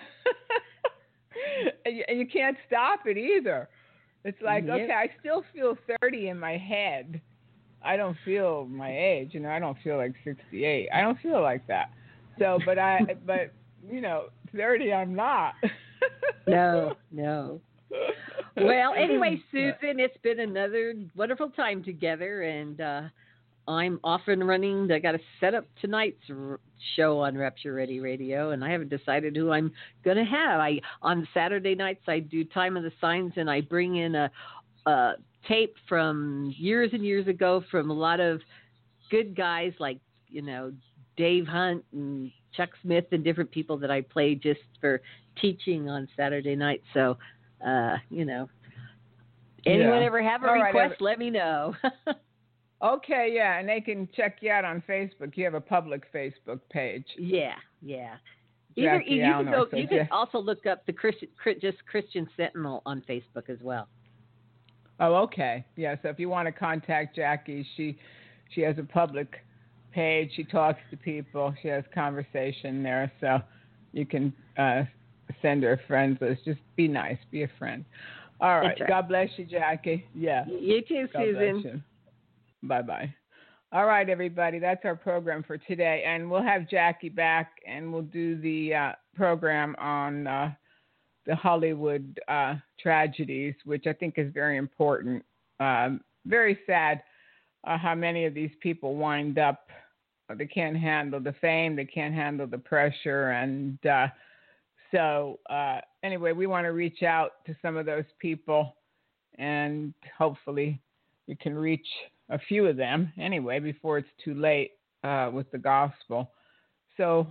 [SPEAKER 3] and, you, and you can't stop it either. It's like, yep. Okay, I still feel thirty in my head. I don't feel my age, you know, I don't feel like sixty-eight. I don't feel like that. So, but I, but, you know, thirty, I'm not.
[SPEAKER 2] No, no. Well, anyway, Susan, it's been another wonderful time together, and uh, I'm off and running. I got to set up tonight's r- show on Rapture Ready Radio, and I haven't decided who I'm going to have. I on Saturday nights I do Time of the Signs, and I bring in a, a tape from years and years ago from a lot of good guys like you know Dave Hunt and Chuck Smith and different people that I play just for teaching on Saturday night. So, uh, you know, anyone
[SPEAKER 3] yeah.
[SPEAKER 2] ever have a
[SPEAKER 3] All
[SPEAKER 2] request?
[SPEAKER 3] Right, every-
[SPEAKER 2] let me know.
[SPEAKER 3] Okay, yeah, and they can check you out on Facebook. You have a public Facebook page.
[SPEAKER 2] Yeah, yeah. Either
[SPEAKER 3] Jackie
[SPEAKER 2] you can
[SPEAKER 3] Alnor,
[SPEAKER 2] go.
[SPEAKER 3] so
[SPEAKER 2] You can
[SPEAKER 3] Jack-
[SPEAKER 2] also look up the Christian, just Christian Sentinel on Facebook as well.
[SPEAKER 3] Oh, okay. Yeah. So if you want to contact Jackie, she she has a public page. She talks to people. She has conversation there, so you can uh, send her a friends list. Just be nice. Be a friend. All right.
[SPEAKER 2] right.
[SPEAKER 3] God bless you, Jackie. Yeah.
[SPEAKER 2] You too,
[SPEAKER 3] God
[SPEAKER 2] Susan.
[SPEAKER 3] bless you. Bye-bye. All right, everybody. That's our program for today. And we'll have Jackie back, and we'll do the uh, program on uh, the Hollywood uh, tragedies, which I think is very important. Um, very sad uh, how many of these people wind up. They can't handle the fame. They can't handle the pressure. And uh, so uh, anyway, we want to reach out to some of those people, and hopefully we can reach a few of them anyway before it's too late uh, with the gospel. So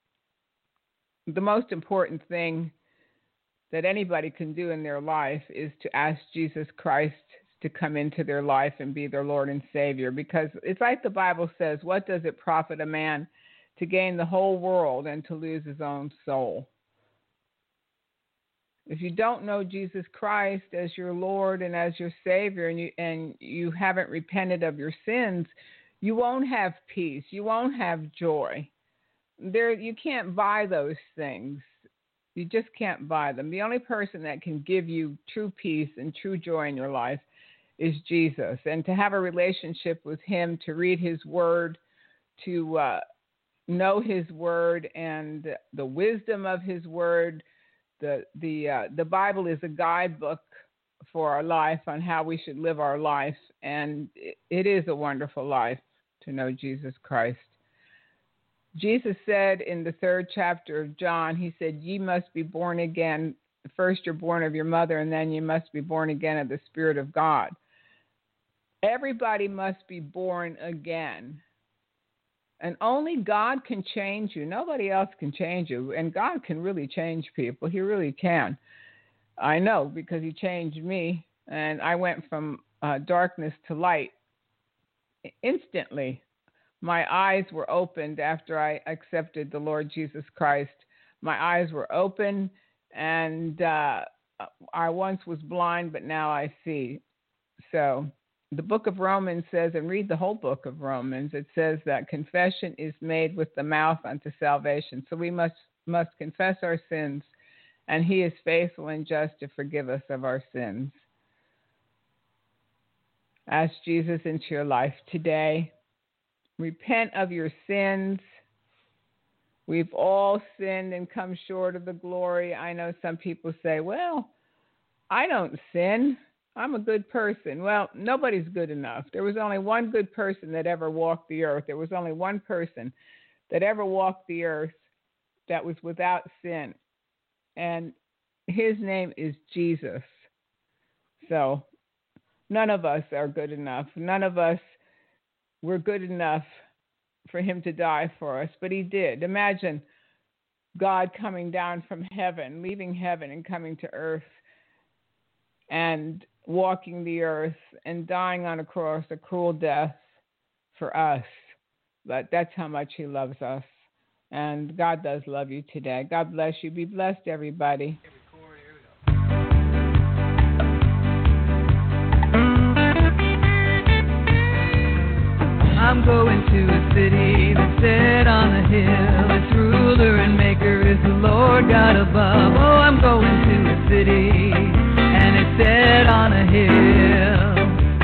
[SPEAKER 3] the most important thing that anybody can do in their life is to ask Jesus Christ to come into their life and be their Lord and Savior, because it's like the Bible says, what does it profit a man to gain the whole world and to lose his own soul? If you don't know Jesus Christ as your Lord and as your Savior, and you and you haven't repented of your sins, you won't have peace. You won't have joy. There, you can't buy those things. You just can't buy them. The only person that can give you true peace and true joy in your life is Jesus. And to have a relationship with Him, to read His Word, to uh, know His Word and the wisdom of His Word. The the uh, the Bible is a guidebook for our life on how we should live our life, and it, it is a wonderful life to know Jesus Christ. Jesus said in the third chapter of John, He said, "Ye must be born again. First you're born of your mother, and then you must be born again of the Spirit of God." Everybody must be born again. And only God can change you. Nobody else can change you. And God can really change people. He really can. I know, because He changed me. And I went from uh, darkness to light instantly. My eyes were opened after I accepted the Lord Jesus Christ. My eyes were open, and uh, I once was blind, but now I see. So the book of Romans says, and read the whole book of Romans, it says that confession is made with the mouth unto salvation. So we must must confess our sins, and he is faithful and just to forgive us of our sins. Ask Jesus into your life today. Repent of your sins. We've all sinned and come short of the glory. I know some people say, well, I don't sin. I'm a good person. Well, nobody's good enough. There was only one good person that ever walked the earth. There was only one person that ever walked the earth that was without sin. And his name is Jesus. So none of us are good enough. None of us were good enough for him to die for us, but he did. Imagine God coming down from heaven, leaving heaven and coming to earth and walking the earth and dying on a cross, a cruel death for us. But that's how much he loves us. And God does love you today. God bless you. Be blessed, everybody.
[SPEAKER 1] I'm going to a city that's set on a hill. Its ruler and maker is the Lord God above. Oh, I'm going to a city, and it's set on a hill.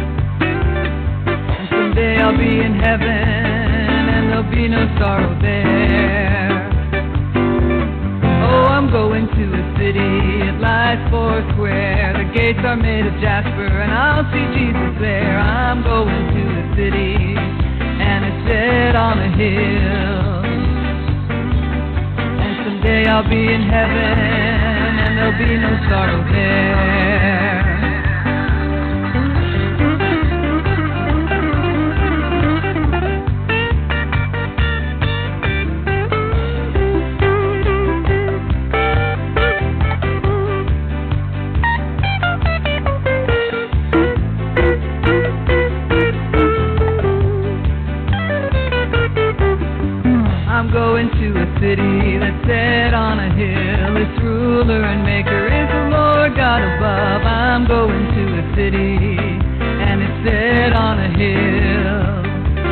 [SPEAKER 1] And someday I'll be in heaven, and there'll be no sorrow there. Oh, I'm going to a city, it lies four square. The gates are made of jasper, and I'll see Jesus there. I'm going to a city, and it's set on a hill. And someday I'll be in heaven, and there'll be no sorrow there. I'm going to a city that's set on a hill. Its ruler and maker is the Lord God above. I'm going to a city, and it's set on a hill.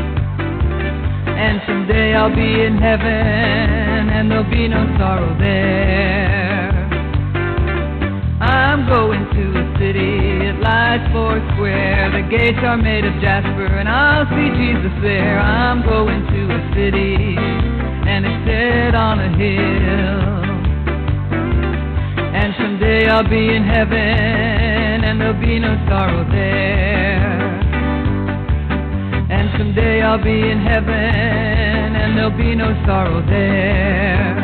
[SPEAKER 1] And someday I'll be in heaven, and there'll be no sorrow there. I'm going to a city, it lies four square. The gates are made of jasper, and I'll see Jesus there. I'm going to a city, and it's set on a hill. And someday I'll be in heaven, and there'll be no sorrow there. And someday I'll be in heaven, and there'll be no sorrow there.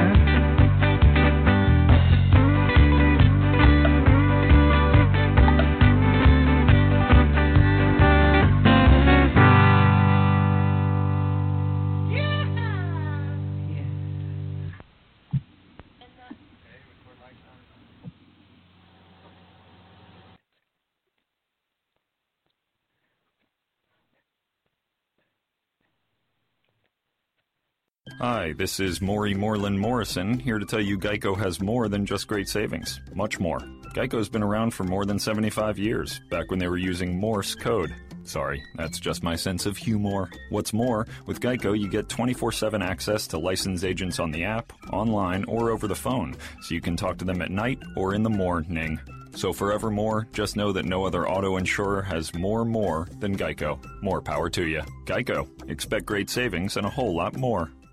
[SPEAKER 4] Hi, this is Maury Moreland Morrison, here to tell you Geico has more than just great savings. Much more. Geico's been around for more than seventy-five years, back when they were using Morse code. Sorry, that's just my sense of humor. What's more, with Geico you get twenty-four seven access to licensed agents on the app, online, or over the phone, so you can talk to them at night or in the morning. So forevermore, just know that no other auto insurer has more more than Geico. More power to you. Geico. Expect great savings and a whole lot more.